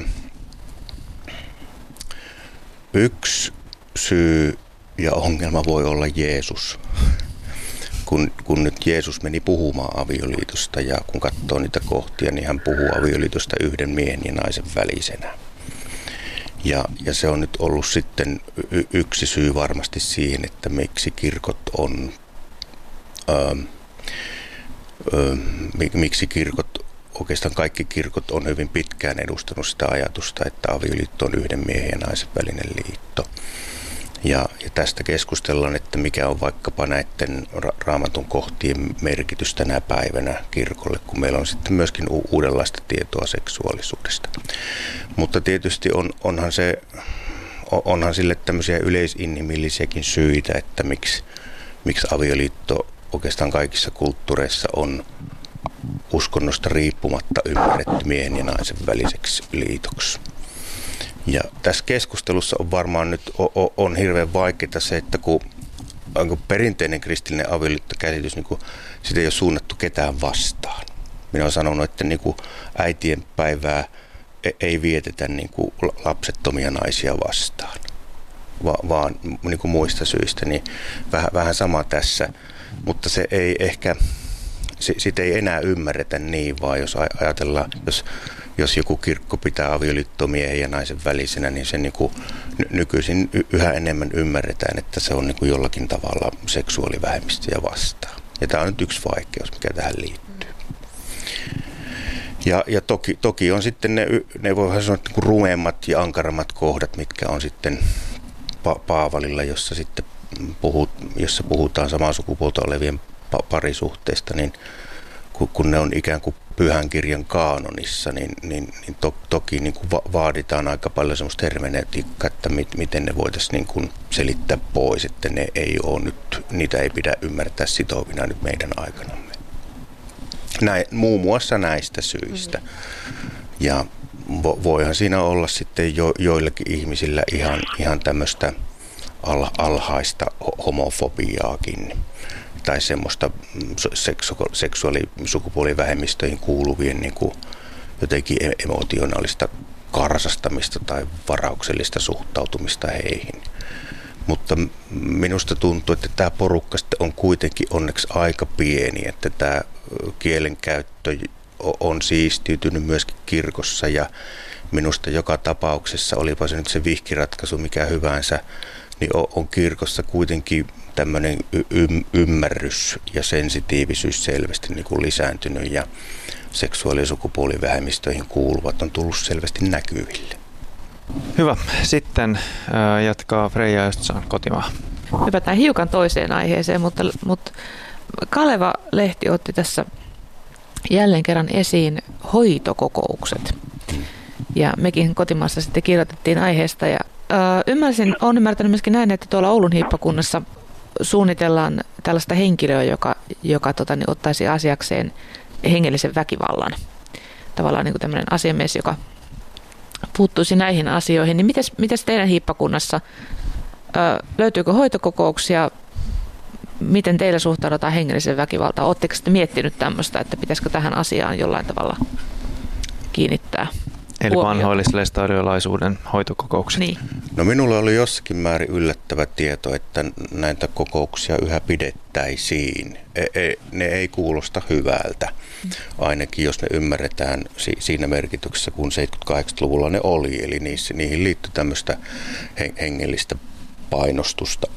S2: yksi syy ja ongelma voi olla Jeesus. Kun, kun nyt Jeesus meni puhumaan avioliitosta ja kun katsoo niitä kohtia, niin hän puhuu avioliitosta yhden miehen ja naisen välisenä. Ja, ja se on nyt ollut sitten y- yksi syy varmasti siihen, että miksi kirkot on, öö, öö, miksi kirkot, oikeastaan kaikki kirkot on hyvin pitkään edustanut sitä ajatusta, että avioliitto on yhden miehen ja naisen välinen liitto. Ja, ja tästä keskustellaan, että mikä on vaikkapa näiden ra- raamatun kohtien merkitys tänä päivänä kirkolle, kun meillä on sitten myöskin u- uudenlaista tietoa seksuaalisuudesta. Mutta tietysti on, onhan, se, onhan sille tämmöisiä yleisinhimillisiäkin syitä, että miksi, miksi avioliitto oikeastaan kaikissa kulttuureissa on uskonnosta riippumatta ymmärretty miehen ja naisen väliseksi liitoksi. Ja tässä keskustelussa on varmaan nyt on, on hirveän vaikeaa se, että kun onko perinteinen kristillinen avioliittokäsitys, niin kuin, sitä ei ole suunnattu ketään vastaan. Minä olen sanonut, että niin kuin äitien päivää ei vietetä niin kuin lapsettomia naisia vastaan, Va- vaan niin kuin muista syistä. Niin vähän, vähän sama tässä, mutta se ei ehkä, sitä ei enää ymmärretä niin, vaan jos ajatellaan, jos Jos joku kirkko pitää avioliittoa miehen ja naisen välisenä, niin se niin kuin nykyisin yhä enemmän ymmärretään, että se on niin kuin jollakin tavalla seksuaalivähemmistöjä vastaan. Ja tämä on nyt yksi vaikeus, mikä tähän liittyy. Ja, ja toki, toki on sitten ne, ne voi sanoa niin kuin rumeimmat ja ankarammat kohdat, mitkä on sitten pa- Paavalilla, jossa, sitten puhut, jossa puhutaan samaa sukupuolta olevien pa- parisuhteista, niin kun ne on ikään kuin pyhän kirjan kaanonissa, niin, niin, niin to, toki niin kuin va- vaaditaan aika paljon semmoista hermeneutiikkaa, että mit, miten ne voitaisiin niin kuin selittää pois, että ne ei ole nyt, niitä ei pidä ymmärtää sitovina nyt meidän aikanamme. Näin, muun muassa näistä syistä. Ja vo, voihan siinä olla sitten jo, joillekin ihmisillä ihan, ihan tämmöistä al, alhaista homofobiaakin. Tai semmoista seksu- seksuaalisukupuolivähemmistöihin kuuluvien niin kuin jotenkin emotionaalista karsastamista tai varauksellista suhtautumista heihin. Mutta minusta tuntuu, että tämä porukka on kuitenkin onneksi aika pieni, että tämä kielenkäyttö on siistiytynyt myöskin kirkossa ja minusta joka tapauksessa, olipa se nyt se vihkiratkaisu mikä hyvänsä, niin on kirkossa kuitenkin tämmöinen y- ymmärrys ja sensitiivisyys selvästi niin kuin lisääntynyt ja seksuaali- ja sukupuolivähemmistöihin kuuluvat, on tullut selvästi näkyville.
S1: Hyvä. Sitten äh, jatkaa Freija Östsaan Kotimaa.
S3: Hypätään hiukan toiseen aiheeseen, mutta, mutta Kaleva-lehti otti tässä jälleen kerran esiin hoitokokoukset. Ja mekin Kotimaassa sitten kirjoitettiin aiheesta. Ja, ö, ymmärsin, olen ymmärtänyt myöskin näin, että tuolla Oulun hiippakunnassa suunnitellaan tällaista henkilöä, joka, joka tota, niin, ottaisi asiakseen hengellisen väkivallan. Tavallaan niin kuin tämmöinen asiamies, joka puuttuisi näihin asioihin. Niin mites, mites teidän hiippakunnassa, ö, löytyykö hoitokokouksia? Miten teillä suhtaudutaan hengelliseen väkivaltaan? Oletteko sitten miettinyt tämmöistä, että pitäisikö tähän asiaan jollain tavalla kiinnittää
S1: Eli
S3: huomioon?
S1: vanhoillislestadiolaisuuden hoitokokoukset.
S3: Niin.
S2: No minulle oli jossakin määrin yllättävä tieto, että näitä kokouksia yhä pidettäisiin. E- e- ne ei kuulosta hyvältä, ainakin jos ne ymmärretään si- siinä merkityksessä, kun seitsemänkymmentäkahdeksankymmentäluvulla ne oli. Eli niissä, niihin liittyi tämmöistä hengellistä painostusta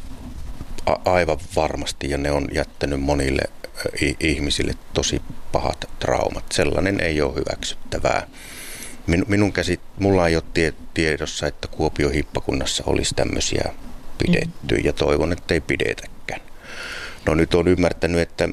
S2: a- aivan varmasti, ja ne on jättänyt monille i- ihmisille tosi pahat traumat. Sellainen ei ole hyväksyttävää. Minun käsit, mulla ei ole tie, tiedossa, että Kuopion hiippakunnassa olisi tämmöisiä pidetty, ja toivon, että ei pidetäkään. No nyt olen ymmärtänyt, että,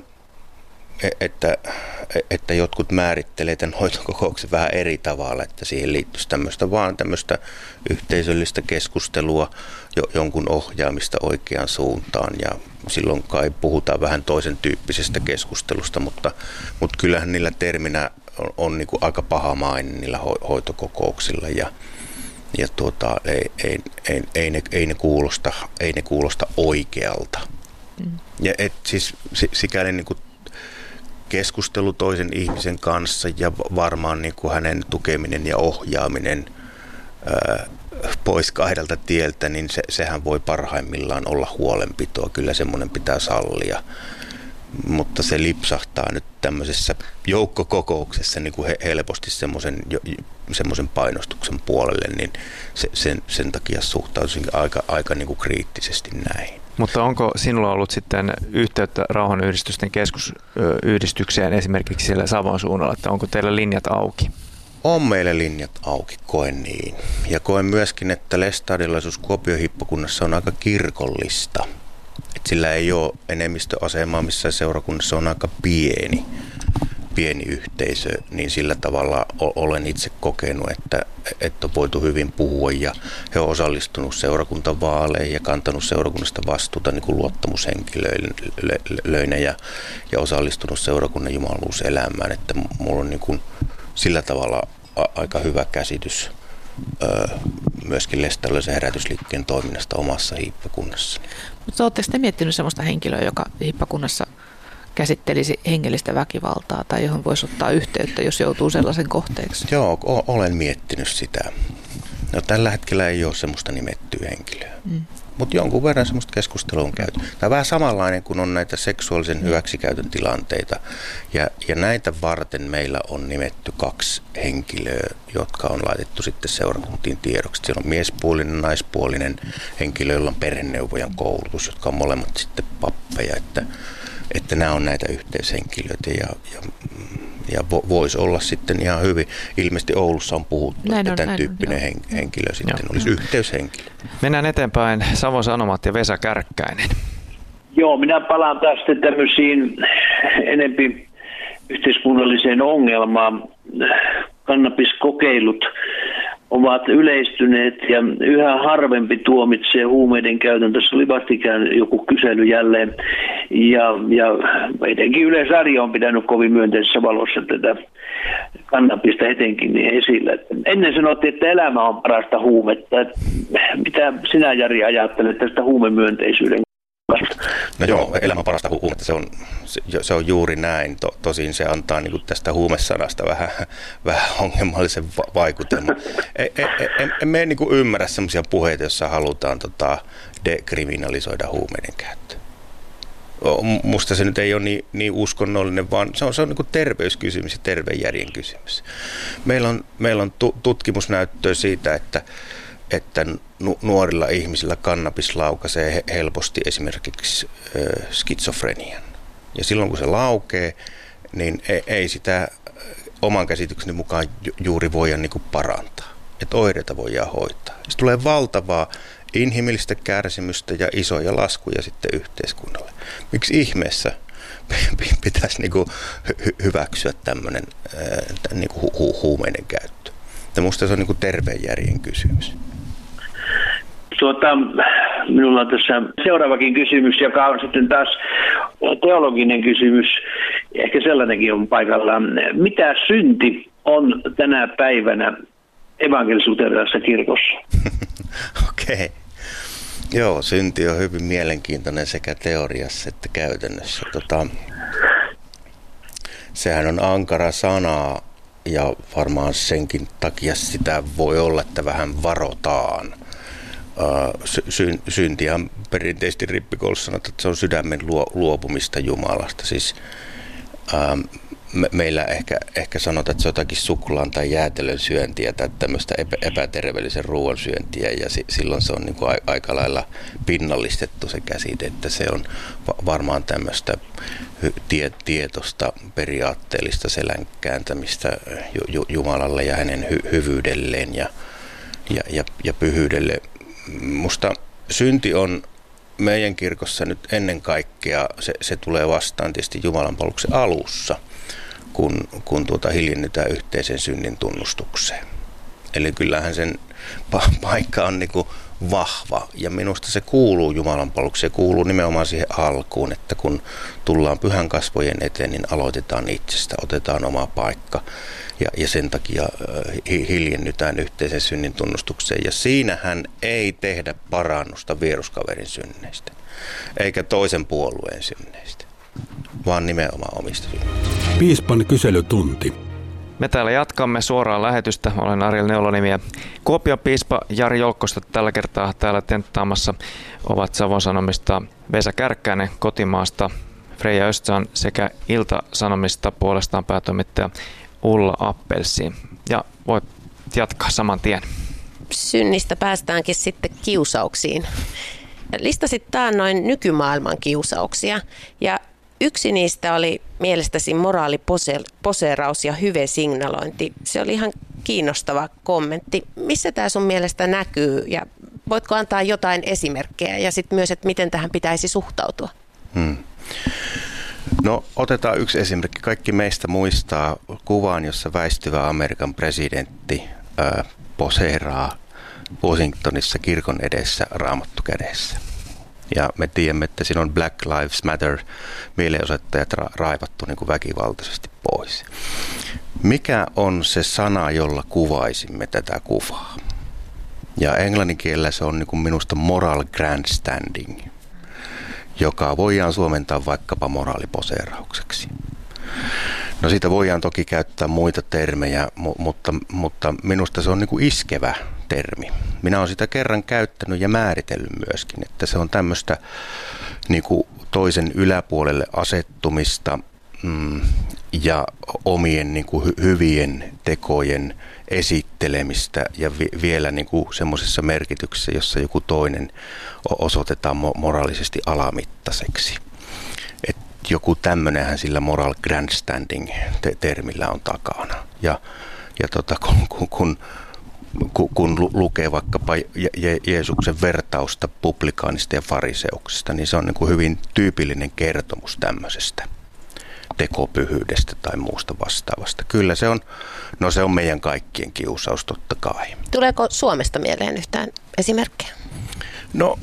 S2: että, että jotkut määrittelee tämän hoitokokouksen vähän eri tavalla, että siihen liittyisi tämmöistä vaan tämmöistä yhteisöllistä keskustelua, jonkun ohjaamista oikeaan suuntaan, ja silloin kai puhutaan vähän toisen tyyppisestä keskustelusta, mutta, mutta kyllähän niillä terminä on, on niin kuin aika paha maine niillä ho- hoitokokouksilla, ja, ja tuota, ei, ei, ei, ei, ne, ei, ne kuulosta, ei ne kuulosta oikealta. Mm. Ja et siis sikäli niin kuin keskustelu toisen ihmisen kanssa ja varmaan niin kuin hänen tukeminen ja ohjaaminen ää, pois kahdalta tieltä, niin se, sehän voi parhaimmillaan olla huolenpitoa. Kyllä semmoinen pitää sallia. Mutta se lipsahtaa nyt tämmöisessä joukkokokouksessa niin kuin helposti semmoisen, semmoisen painostuksen puolelle, niin se, sen, sen takia suhtautuisin aika, aika niin kuin kriittisesti näihin.
S1: Mutta onko sinulla ollut sitten yhteyttä rauhanyhdistysten keskusyhdistykseen esimerkiksi siellä Savon suunnalla, että onko teillä linjat auki?
S2: On meillä linjat auki, koen niin. Ja koen myöskin, että lestadiolaisuus Kuopion hiippakunnassa on aika kirkollista. Et sillä ei ole enemmistöasemaa, missä seurakunnassa on aika pieni, pieni yhteisö, niin sillä tavalla olen itse kokenut, että, että on voitu hyvin puhua, ja he on osallistunut seurakuntavaaleihin ja kantanut seurakunnasta vastuuta niin kuin luottamushenkilöinä ja, ja osallistunut seurakunnan jumaluuselämään, että mulla on niin kuin sillä tavalla a- aika hyvä käsitys ö, myöskin lestadiolaisen herätysliikkeen toiminnasta omassa hiippakunnassani.
S3: Mutta oletteko te miettinyt sellaista henkilöä, joka hiippakunnassa käsittelisi hengellistä väkivaltaa tai johon voisi ottaa yhteyttä, jos joutuu sellaisen kohteeksi?
S2: Joo, o- olen miettinyt sitä. No, tällä hetkellä ei ole semmoista nimettyä henkilöä, mm. mutta jonkun verran semmoista keskustelua on käyty. Tämä on vähän samanlainen kuin on näitä seksuaalisen hyväksikäytön tilanteita, ja, ja näitä varten meillä on nimetty kaksi henkilöä, jotka on laitettu sitten seurakuntiin tiedoksi. Siellä on miespuolinen, naispuolinen henkilö, jolla on perheneuvojan koulutus, jotka on molemmat sitten pappeja, että että nämä on näitä yhteishenkilöitä, ja, ja, ja voisi olla sitten ihan hyvin. Ilmeisesti Oulussa on puhuttu, näin että on, tämän tyyppinen on, henkilö sitten joo. olisi yhteyshenkilö.
S1: Mennään eteenpäin. Savon Sanomat ja Vesa Kärkkäinen.
S4: Joo, minä palaan taas tämmöisiin enempi yhteiskunnalliseen ongelmaan. Kannabiskokeilut ovat yleistyneet ja yhä harvempi tuomitsee huumeiden käytön. Tässä oli vastikään joku kysely jälleen, ja, ja etenkin Yleisradio on pitänyt kovin myönteisessä valossa tätä kannabista etenkin niin esillä. Ennen sanottiin, että elämä on parasta huumetta. Mitä sinä, Jari, ajattelet tästä huumemyönteisyyden?
S2: No joo, elämä parasta huumetta, se on, se, se on juuri näin. To, tosin se antaa niin kuin tästä huumesanasta vähän, vähän ongelmallisen va- vaikutelman. En, en, en, en me niin kuin ymmärrä sellaisia puheita, joissa halutaan tota, dekriminalisoida huumeiden käyttöä. Musta se nyt ei ole niin, niin uskonnollinen, vaan se on, se on niin kuin terveyskysymys ja terveen järjen kysymys. Meillä on, meillä on tu, tutkimusnäyttöä siitä, että että nuorilla ihmisillä kannabis laukaisee helposti esimerkiksi skitsofrenian. Ja silloin kun se laukee, niin ei sitä oman käsitykseni mukaan ju- juuri voidaan niin kuin parantaa. Että oireita voidaan hoitaa. Se tulee valtavaa inhimillistä kärsimystä ja isoja laskuja sitten yhteiskunnalle. Miksi ihmeessä pitäisi niin kuin hy- hyväksyä tämmöinen niin kuin hu- hu- huumeiden käyttö? Ja musta se on niin kuin terveen järjen kysymys.
S4: Tuota, minulla on tässä seuraavakin kysymys, joka on sitten taas teologinen kysymys. Ehkä sellainenkin on paikallaan. Mitä synti on tänä päivänä evankelis-luterilaisessa kirkossa?
S2: Okei. Okay. Joo, synti on hyvin mielenkiintoinen sekä teoriassa että käytännössä. Tota, sehän on ankara sana ja varmaan senkin takia sitä voi olla, että vähän varotaan. Sy- syntihän perinteisesti rippikoulussa sanotaan, että se on sydämen luopumista Jumalasta. Siis, ähm, me, meillä ehkä, ehkä sanotaan, että se on jotakin suklaan tai jäätelön syöntiä tai tämmöistä epä, epäterveellisen ruoan syöntiä, ja si- silloin se on niin kuin a- aika lailla pinnallistettu se käsite, että se on va- varmaan tämmöistä hy- tie- tietoista periaatteellista selän kääntämistä ju- ju- Jumalalle ja hänen hy- hyvyydelleen ja, ja, ja, ja pyhyydelle. Musta synti on meidän kirkossa nyt ennen kaikkea, se, se tulee vastaan tietysti Jumalanpalveluksen alussa, kun, kun tuota hiljennytään yhteisen synnin tunnustukseen. Eli kyllähän sen pa- paikka on niinku vahva, ja minusta se kuuluu Jumalanpalvelukseen, se kuuluu nimenomaan siihen alkuun, että kun tullaan pyhän kasvojen eteen, niin aloitetaan itsestä, otetaan oma paikka. Ja, ja sen takia äh, hiljennytään yhteisen synnin tunnustukseen. Ja siinähän ei tehdä parannusta vieruskaverin synneistä, eikä toisen puolueen synneistä, vaan nimenomaan omista synneistä.
S6: Piispan kyselytunti.
S1: Me täällä jatkamme suoraan lähetystä. Olen Ariel Neulonimi ja Kuopion piispa Jari Jolkkosta tällä kertaa täällä tenttaamassa ovat Savon Sanomista Vesa Kärkkäinen, Kotimaasta Freija Östsan sekä Ilta-Sanomista puolestaan päätoimittaja Ulla Appelsiin. Ja voit jatkaa saman tien.
S5: Synnistä päästäänkin sitten kiusauksiin. Listasit taannoin nykymaailman kiusauksia, ja yksi niistä oli mielestäsi moraaliposeeraus ja hyvesignalointi. Se oli ihan kiinnostava kommentti. Missä tämä sun mielestä näkyy, ja voitko antaa jotain esimerkkejä, ja sitten myös, että miten tähän pitäisi suhtautua?
S2: Hmm. No, otetaan yksi esimerkki. Kaikki meistä muistaa kuvan, jossa väistyvä Amerikan presidentti ää, poseeraa Washingtonissa kirkon edessä raamattu kädessä. Ja me tiedämme, että siinä on Black Lives Matter mielenosoittajat ra- raivattu niin kuin väkivaltaisesti pois. Mikä on se sana, jolla kuvaisimme tätä kuvaa? Ja englannin kielellä se on niin kuin minusta moral grandstanding, joka voidaan suomentaa vaikkapa moraaliposeeraukseksi. No siitä voidaan toki käyttää muita termejä, mutta, mutta minusta se on niin kuin iskevä termi. Minä olen sitä kerran käyttänyt ja määritellyt myöskin, että se on tämmöistä niin kuin toisen yläpuolelle asettumista mm, ja omien niin kuin hy- hyvien tekojen esittelemistä ja vi- vielä niin kuin semmoisessa merkityksessä, jossa joku toinen osoitetaan mo- moraalisesti alamittaiseksi. Et joku tämmönenhän sillä moral grandstanding te- termillä on takana. Ja, ja tota, kun, kun, kun, kun lukee vaikkapa Je- Jeesuksen vertausta publikaanista ja fariseuksesta, niin se on niin kuin hyvin tyypillinen kertomus tämmöisestä tekopyhyydestä tai muusta vastaavasta. Kyllä se on, no se on meidän kaikkien kiusaus totta kai.
S5: Tuleeko Suomesta mieleen yhtään esimerkkejä?
S2: No,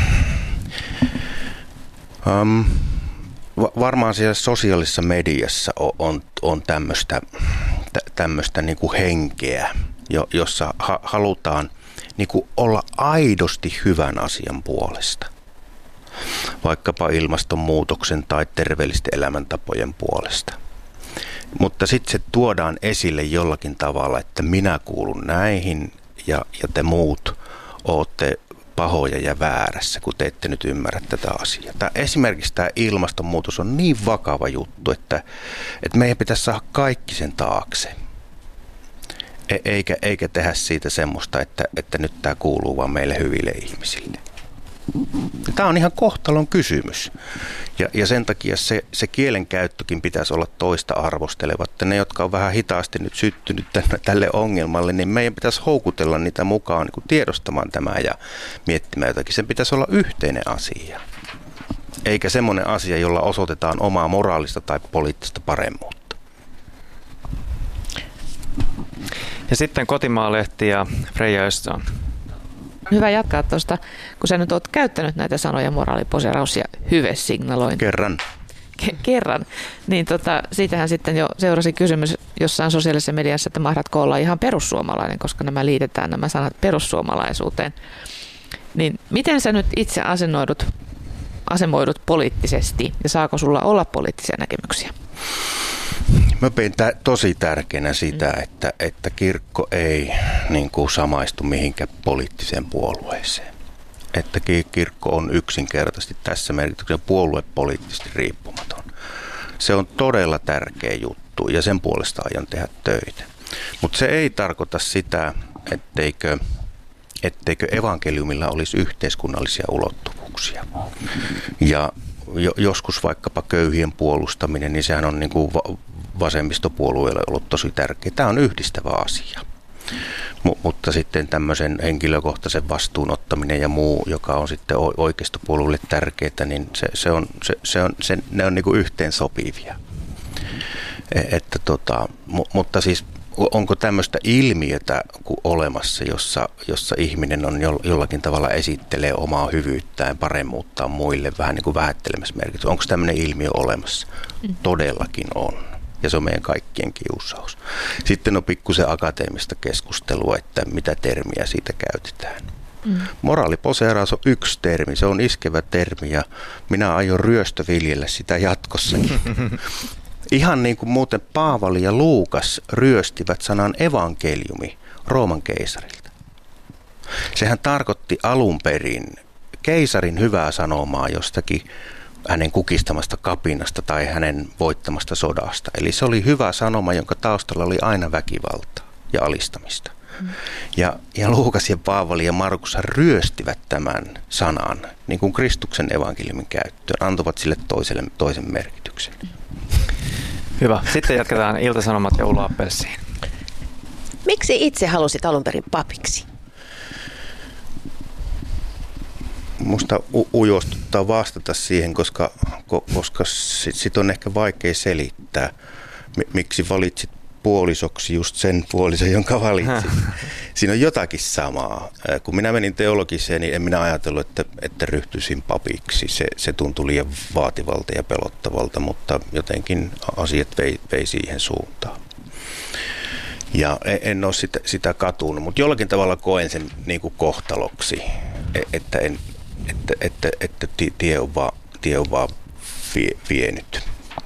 S2: um, va- varmaan siellä sosiaalisessa mediassa on, on, on tämmöistä, tä- tämmöistä niin kuin henkeä, jo, jossa ha- halutaan niin kuin olla aidosti hyvän asian puolesta. Vaikkapa ilmastonmuutoksen tai terveellisten elämäntapojen puolesta. Mutta sitten se tuodaan esille jollakin tavalla, että minä kuulun näihin ja, ja te muut ootte pahoja ja väärässä, kun te ette nyt ymmärrä tätä asiaa. Tämä, esimerkiksi tämä ilmastonmuutos on niin vakava juttu, että, että meidän pitäisi saada kaikki sen taakse. E- eikä, eikä tehdä siitä semmoista, että, että nyt tämä kuuluu vaan meille hyville ihmisille. Tämä on ihan kohtalon kysymys. Ja, ja sen takia se, se kielenkäyttökin pitäisi olla toista arvosteleva. Että ne, jotka on vähän hitaasti nyt syttynyt tälle ongelmalle, niin meidän pitäisi houkutella niitä mukaan niin kuin tiedostamaan tämä ja miettimään jotakin. Sen pitäisi olla yhteinen asia, eikä semmoinen asia, jolla osoitetaan omaa moraalista tai poliittista paremmuutta.
S1: Ja sitten Kotimaa-lehti ja Freja Östson.
S3: Hyvä jatkaa tuosta, kun sä nyt oot käyttänyt näitä sanoja moraaliposeeraus ja hyvesignalointi.
S2: Kerran.
S3: Ke- kerran. Niin tota, siitähän sitten jo seurasi kysymys jossain sosiaalisessa mediassa, että mahdatko olla ihan perussuomalainen, koska nämä liitetään nämä sanat perussuomalaisuuteen. Niin miten sä nyt itse asennoidut, asemoidut poliittisesti ja saako sulla olla poliittisia näkemyksiä?
S2: Mä pidän tä- tosi tärkeänä sitä, että, että kirkko ei niin kuin samaistu mihinkään poliittiseen puolueeseen. Että kirkko on yksinkertaisesti tässä merkityksessä puoluepoliittisesti riippumaton. Se on todella tärkeä juttu ja sen puolesta aion tehdä töitä. Mutta se ei tarkoita sitä, etteikö, etteikö evankeliumilla olisi yhteiskunnallisia ulottuvuuksia. Ja jo, joskus vaikkapa köyhien puolustaminen, niin sehän on niin kuin va- vasemmistopuolueelle ollut tosi tärkeä. Tämä on yhdistävä asia. M- mutta sitten tämmöisen henkilökohtaisen vastuun ottaminen ja muu, joka on sitten oikeistopuolueelle tärkeää, niin se, se on, se, se on, se, ne on niin kuin yhteen sopivia. E- että tota, m- mutta siis onko tämmöistä ilmiötä olemassa, jossa, jossa ihminen on jollakin tavalla esittelee omaa hyvyyttään, paremmuuttaan muille, vähän niin kuin vähättelemässä merkitystä. Onko tämmöinen ilmiö olemassa? Mm. Todellakin on. Ja se on meidän kaikkien kiusaus. Sitten on pikkusen akateemista keskustelua, että mitä termiä siitä käytetään. Mm. Moraaliposeeraus on yksi termi, se on iskevä termi ja minä aion ryöstöviljellä sitä jatkossakin. Ihan niin kuin muuten Paavali ja Luukas ryöstivät sanan evankeliumi Rooman keisarilta. Sehän tarkoitti alun perin keisarin hyvää sanomaa jostakin hänen kukistamasta kapinasta tai hänen voittamasta sodasta. Eli se oli hyvä sanoma, jonka taustalla oli aina väkivaltaa ja alistamista. Mm. Ja, ja Luukas ja Paavali ja Markus ryöstivät tämän sanan niin kuin Kristuksen evankeliumin käyttöön, antoivat sille toiselle, toisen merkityksen.
S1: Hyvä. Sitten jatketaan Ilta-Sanomat ja Ulla Appelsiin.
S5: Miksi itse halusit alun perin papiksi?
S2: Musta u- ujostuttaa vastata siihen, koska, koska sit, sit on ehkä vaikea selittää, miksi valitsit puolisoksi just sen puolison, jonka valitsit. Siinä on jotakin samaa. Kun minä menin teologiseen, niin en minä ajatellut, että, että ryhtyisin papiksi. Se, se tuntui liian vaativalta ja pelottavalta, mutta jotenkin asiat vei, vei siihen suuntaan. Ja en, en ole sitä, sitä katunut, mutta jollakin tavalla koen sen niin kuin kohtaloksi, että, en, että, että, että tie on vaan, tie on vaan vie, vienyt.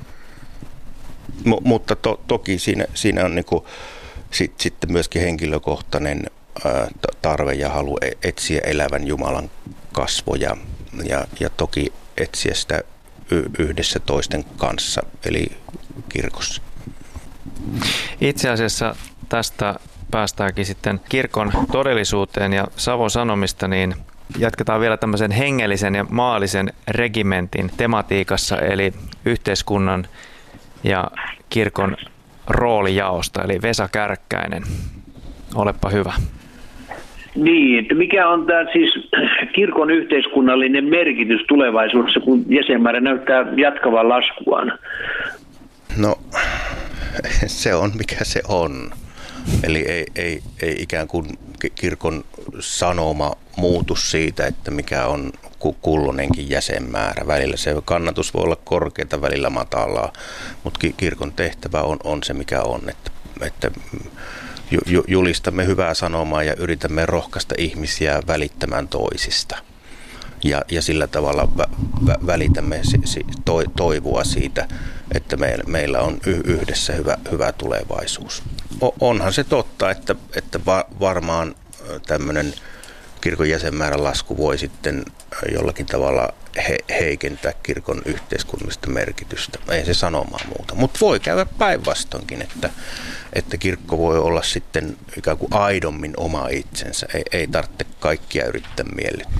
S2: M- mutta to, toki siinä, siinä on niinku sit, sitten myöskin henkilökohtainen ää, tarve ja halu etsiä elävän Jumalan kasvoja ja, ja toki etsiä sitä y- yhdessä toisten kanssa, eli kirkossa.
S1: Itse asiassa tästä päästäänkin sitten kirkon todellisuuteen ja Savon Sanomista, niin jatketaan vielä tämmöisen hengellisen ja maallisen regimentin tematiikassa, eli yhteiskunnan ja kirkon roolijaosta, eli Vesa Kärkkäinen. Olepa hyvä.
S4: Niin, että mikä on tämä siis kirkon yhteiskunnallinen merkitys tulevaisuudessa, kun jäsenmäärä näyttää jatkavan laskuaan?
S2: No, se on mikä se on. Eli ei, ei, ei ikään kuin kirkon sanoma muutu siitä, että mikä on kulloinenkin jäsenmäärä. Välillä se kannatus voi olla korkeata, välillä matalaa, mutta kirkon tehtävä on, on se mikä on, että, että ju, julistamme hyvää sanomaa ja yritämme rohkaista ihmisiä välittämään toisista. Ja, ja sillä tavalla vä, vä, välitämme si, si, to, toivoa siitä, että meillä, meillä on yhdessä hyvä, hyvä tulevaisuus. O, onhan se totta, että, että va, varmaan tämmöinen kirkon jäsenmäärän lasku voi sitten jollakin tavalla he, heikentää kirkon yhteiskunnallista merkitystä. Ei se sanomaan muuta. Mutta voi käydä päinvastoinkin, että, että kirkko voi olla sitten ikään kuin aidommin oma itsensä. Ei, ei tarvitse kaikkia yrittää miellyttää.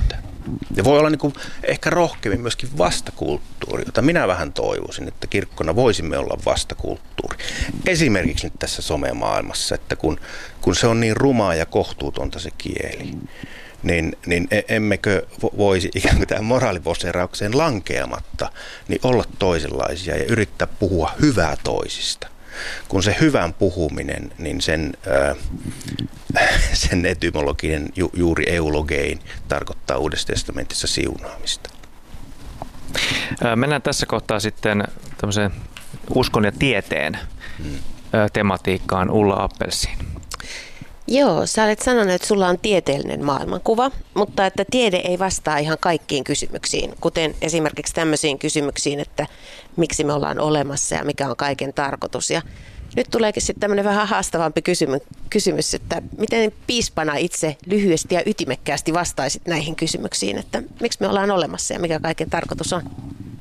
S2: Ja voi olla niin kuin ehkä rohkeammin myöskin vastakulttuuri, jota minä vähän toivoisin, että kirkkona voisimme olla vastakulttuuri. Esimerkiksi nyt tässä somemaailmassa, että kun, kun se on niin rumaa ja kohtuutonta se kieli, niin, niin emmekö voisi ikään kuin tähän moraaliposeeraukseen lankeamatta niin olla toisenlaisia ja yrittää puhua hyvää toisista. Kun se hyvän puhuminen, niin sen, äh, sen etymologinen ju, juuri eulogein tarkoittaa Uudessa testamentissa siunaamista.
S1: Mennään tässä kohtaa sitten tämmöiseen uskon ja tieteen hmm. tematiikkaan. Ulla Appelsiin.
S5: Joo, sä olet sanonut, että sulla on tieteellinen maailmankuva, mutta että tiede ei vastaa ihan kaikkiin kysymyksiin, kuten esimerkiksi tämmöisiin kysymyksiin, että miksi me ollaan olemassa ja mikä on kaiken tarkoitus. Ja nyt tuleekin sitten tämmöinen vähän haastavampi kysymys, kysymys, että miten piispana itse lyhyesti ja ytimekkäästi vastaisit näihin kysymyksiin, että miksi me ollaan olemassa ja mikä kaiken tarkoitus on?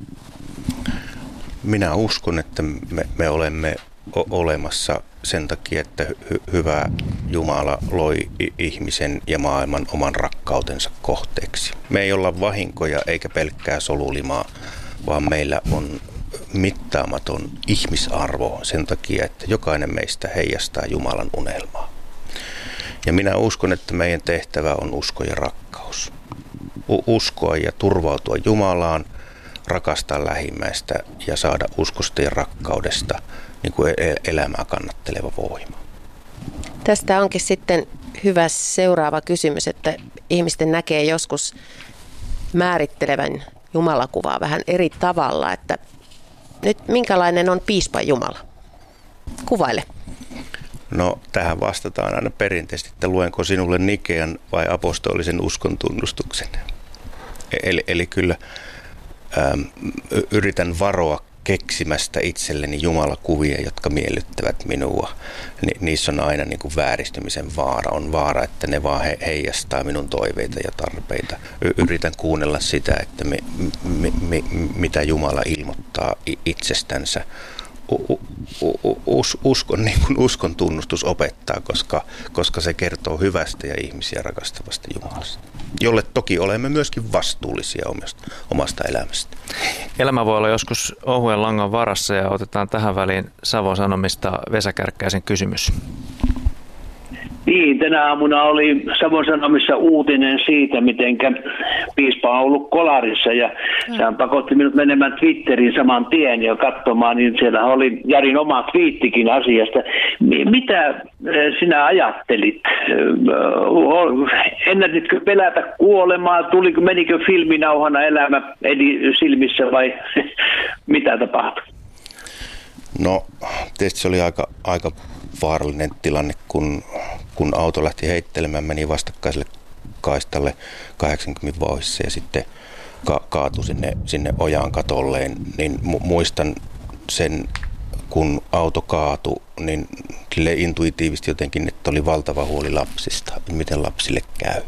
S2: Minä uskon, että me, me olemme o- olemassa sen takia, että hy- hyvä Jumala loi ihmisen ja maailman oman rakkautensa kohteeksi. Me ei olla vahinkoja eikä pelkkää solulimaa, vaan meillä on mittaamaton ihmisarvo sen takia, että jokainen meistä heijastaa Jumalan unelmaa. Ja minä uskon, että meidän tehtävä on usko ja rakkaus. U- uskoa ja turvautua Jumalaan, rakastaa lähimmäistä ja saada uskosta ja rakkaudesta niin kuin elämää kannatteleva voima.
S5: Tästä onkin sitten hyvä seuraava kysymys, että ihmisten näkee joskus määrittelevän jumalakuvaa vähän eri tavalla, että nyt minkälainen on piispan Jumala? Kuvaile.
S2: No tähän vastataan aina perinteisesti, että luenko sinulle Nikean vai apostolisen uskon tunnustuksen. Eli, eli kyllä äm, yritän varoa keksimästä itselleni jumalakuvia, jotka miellyttävät minua. Ni, niissä on aina niin kuin vääristymisen vaara. On vaara, että ne vaan he, heijastaa minun toiveita ja tarpeita. Y, yritän kuunnella sitä, että me, me, me, mitä Jumala ilmoittaa itsestänsä. U, u, us, uskon, niin kuin uskon tunnustus opettaa, koska, koska se kertoo hyvästä ja ihmisiä rakastavasta Jumalasta, jolle toki olemme myöskin vastuullisia omasta, omasta elämästä.
S1: Elämä voi olla joskus ohuen langan varassa ja otetaan tähän väliin Savon Sanomista Vesa Kärkkäisen kysymys.
S4: Niin, tänä aamuna oli Savon Sanomissa uutinen siitä, miten piispa on ollut kolarissa ja mm. sehän pakotti minut menemään Twitteriin saman tien ja katsomaan, niin siellä oli Jarin oma twiittikin asiasta. Mitä sinä ajattelit? Ennätitkö pelätä kuolemaa? Tuliko, menikö filminauhana elämä eli silmissä vai mitä tapahtui?
S2: No, tietysti se oli aika, aika vaarallinen tilanne, kun, kun auto lähti heittelemään, meni vastakkaiselle kaistalle kahdeksankymmentä vauhdissa ja sitten ka- kaatui sinne, sinne ojaan katolleen, niin mu- muistan sen, kun auto kaatui, niin sille intuitiivisesti jotenkin, että oli valtava huoli lapsista, miten lapsille käy.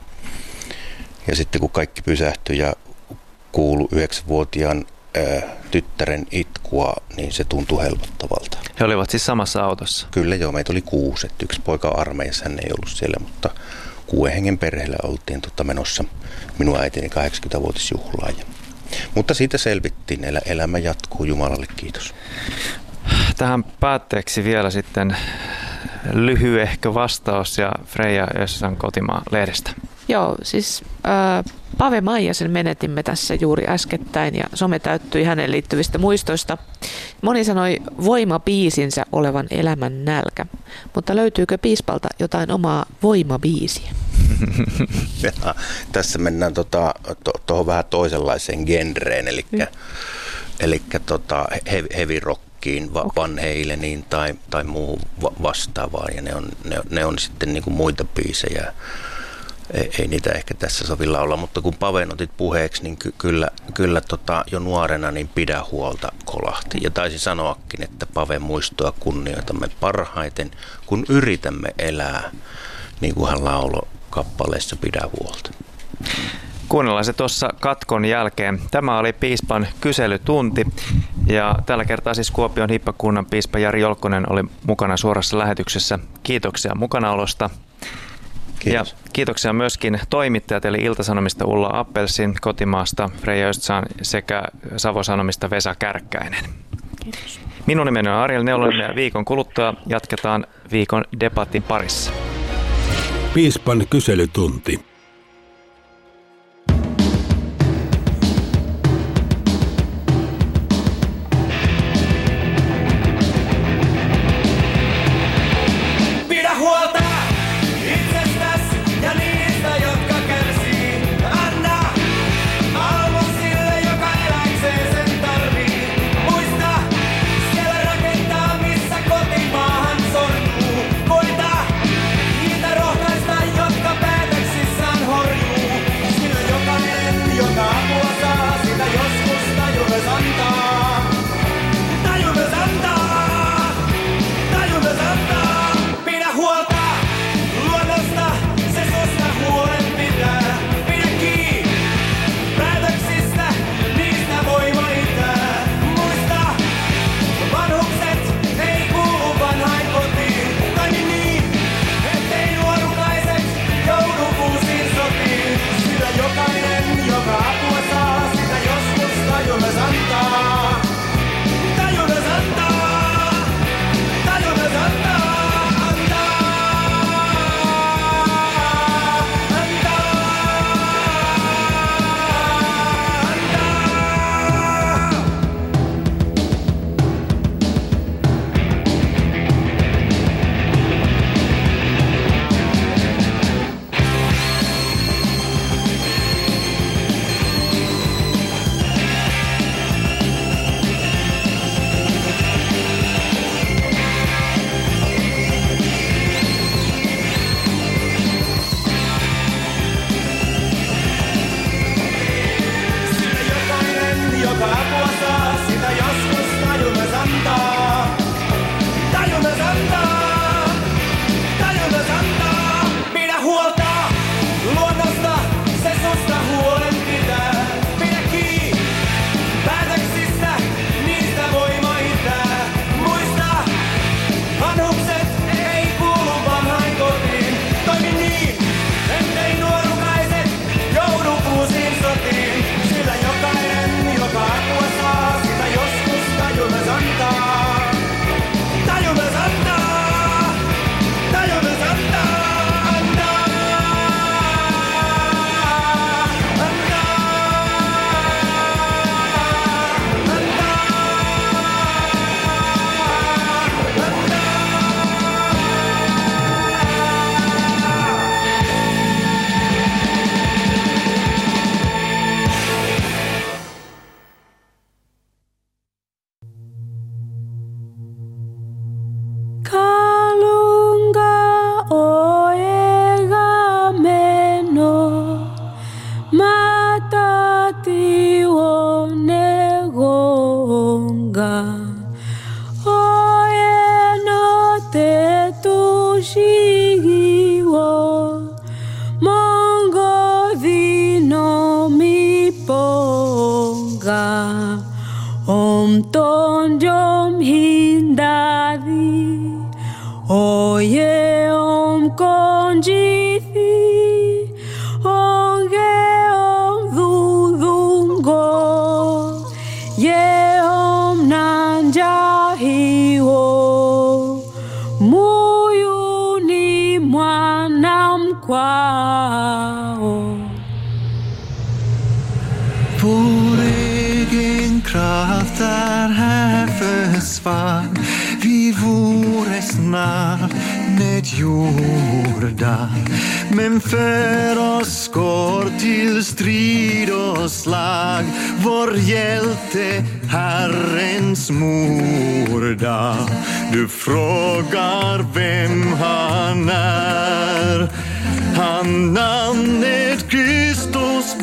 S2: Ja sitten kun kaikki pysähtyi ja kuului yhdeksänvuotiaan tyttären itkua, niin se tuntui helpottavalta.
S1: He olivat siis samassa autossa?
S2: Kyllä joo, meitä oli kuusi. Yksi poika armeijassa, hän ei ollut siellä, mutta kuuden hengen perheellä oltiin tota menossa minun äitini kahdeksankymmentävuotisjuhlaan. Mutta siitä selvittiin, elä, elämä jatkuu, Jumalalle kiitos.
S1: Tähän päätteeksi vielä sitten lyhyehkö vastaus ja Freija Össan Kotimaan lehdestä.
S3: Joo, siis äh, Pave Maijasen menetimme tässä juuri äskettäin ja some täyttyi hänen liittyvistä muistoista. Moni sanoi voimabiisinsä olevan elämän nälkä, mutta löytyykö piispalta jotain omaa voimabiisiä?
S2: Ja, tässä mennään tuohon to, to, vähän toisenlaiseen genreen, eli mm. tota, heavy rockiin, va, Van Haleniin tai, tai muuhun va, vastaavaan, ja ne on, ne, ne on sitten niinku muita biisejä. Ei, ei niitä ehkä tässä sovilla olla, mutta kun Paven otit puheeksi, niin ky- kyllä, kyllä tota, jo nuorena niin Pidä huolta kolahti. Ja taisi sanoakin, että Paven muistoa kunnioitamme parhaiten, kun yritämme elää, niin kuin hän lauloi kappaleessa Pidä huolta.
S1: Kuunnellaan se tuossa katkon jälkeen. Tämä oli piispan kyselytunti ja tällä kertaa siis Kuopion hiippakunnan piispa Jari Jolkkonen oli mukana suorassa lähetyksessä. Kiitoksia mukanaolosta.
S2: Kiitos.
S1: Ja kiitoksia myöskin toimittajat, eli Ilta-Sanomista Ulla Appelsin, Kotimaasta Freija Östsaan sekä Savo-Sanomista Vesa Kärkkäinen.
S3: Kiitos.
S1: Minun nimeni on Ariel Neulonen ja viikon kuluttua jatketaan viikon debatin parissa.
S6: Piispan kyselytunti.
S7: Men för oss går till strid och slag vår hjälte Herrens morda. Du frågar vem han är. Han namnet Kristus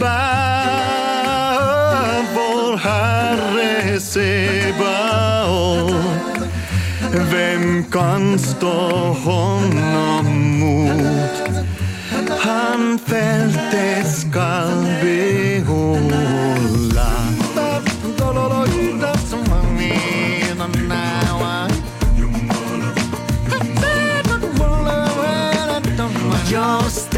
S7: bär, vår Herre Sebaot. Vem kan stå honom mot? Han fältet skall behålla. Just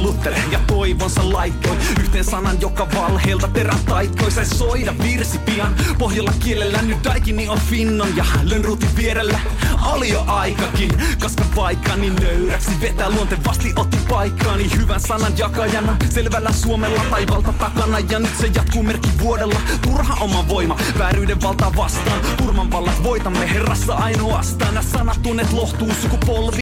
S8: Luther ja toivonsa laittoi yhteen sanan, joka valheelta terän taikkoi. Sai soida virsi pian pohjalla kielellä, nyt Daikini on Finnon ja Lönnruutin vierellä. Oli jo aikakin, koska vaikkani nöyräksi vetää luontevasti otti paikkaani hyvän sanan jakajana, selvällä suomella taivalta takana. Ja nyt se jatkuu merkki vuodella, turha oma voima vääryyden valtaa vastaan. Turman vallat voitamme Herrassa ainoastaan, ja sanat tunnet lohtuu sukupolvi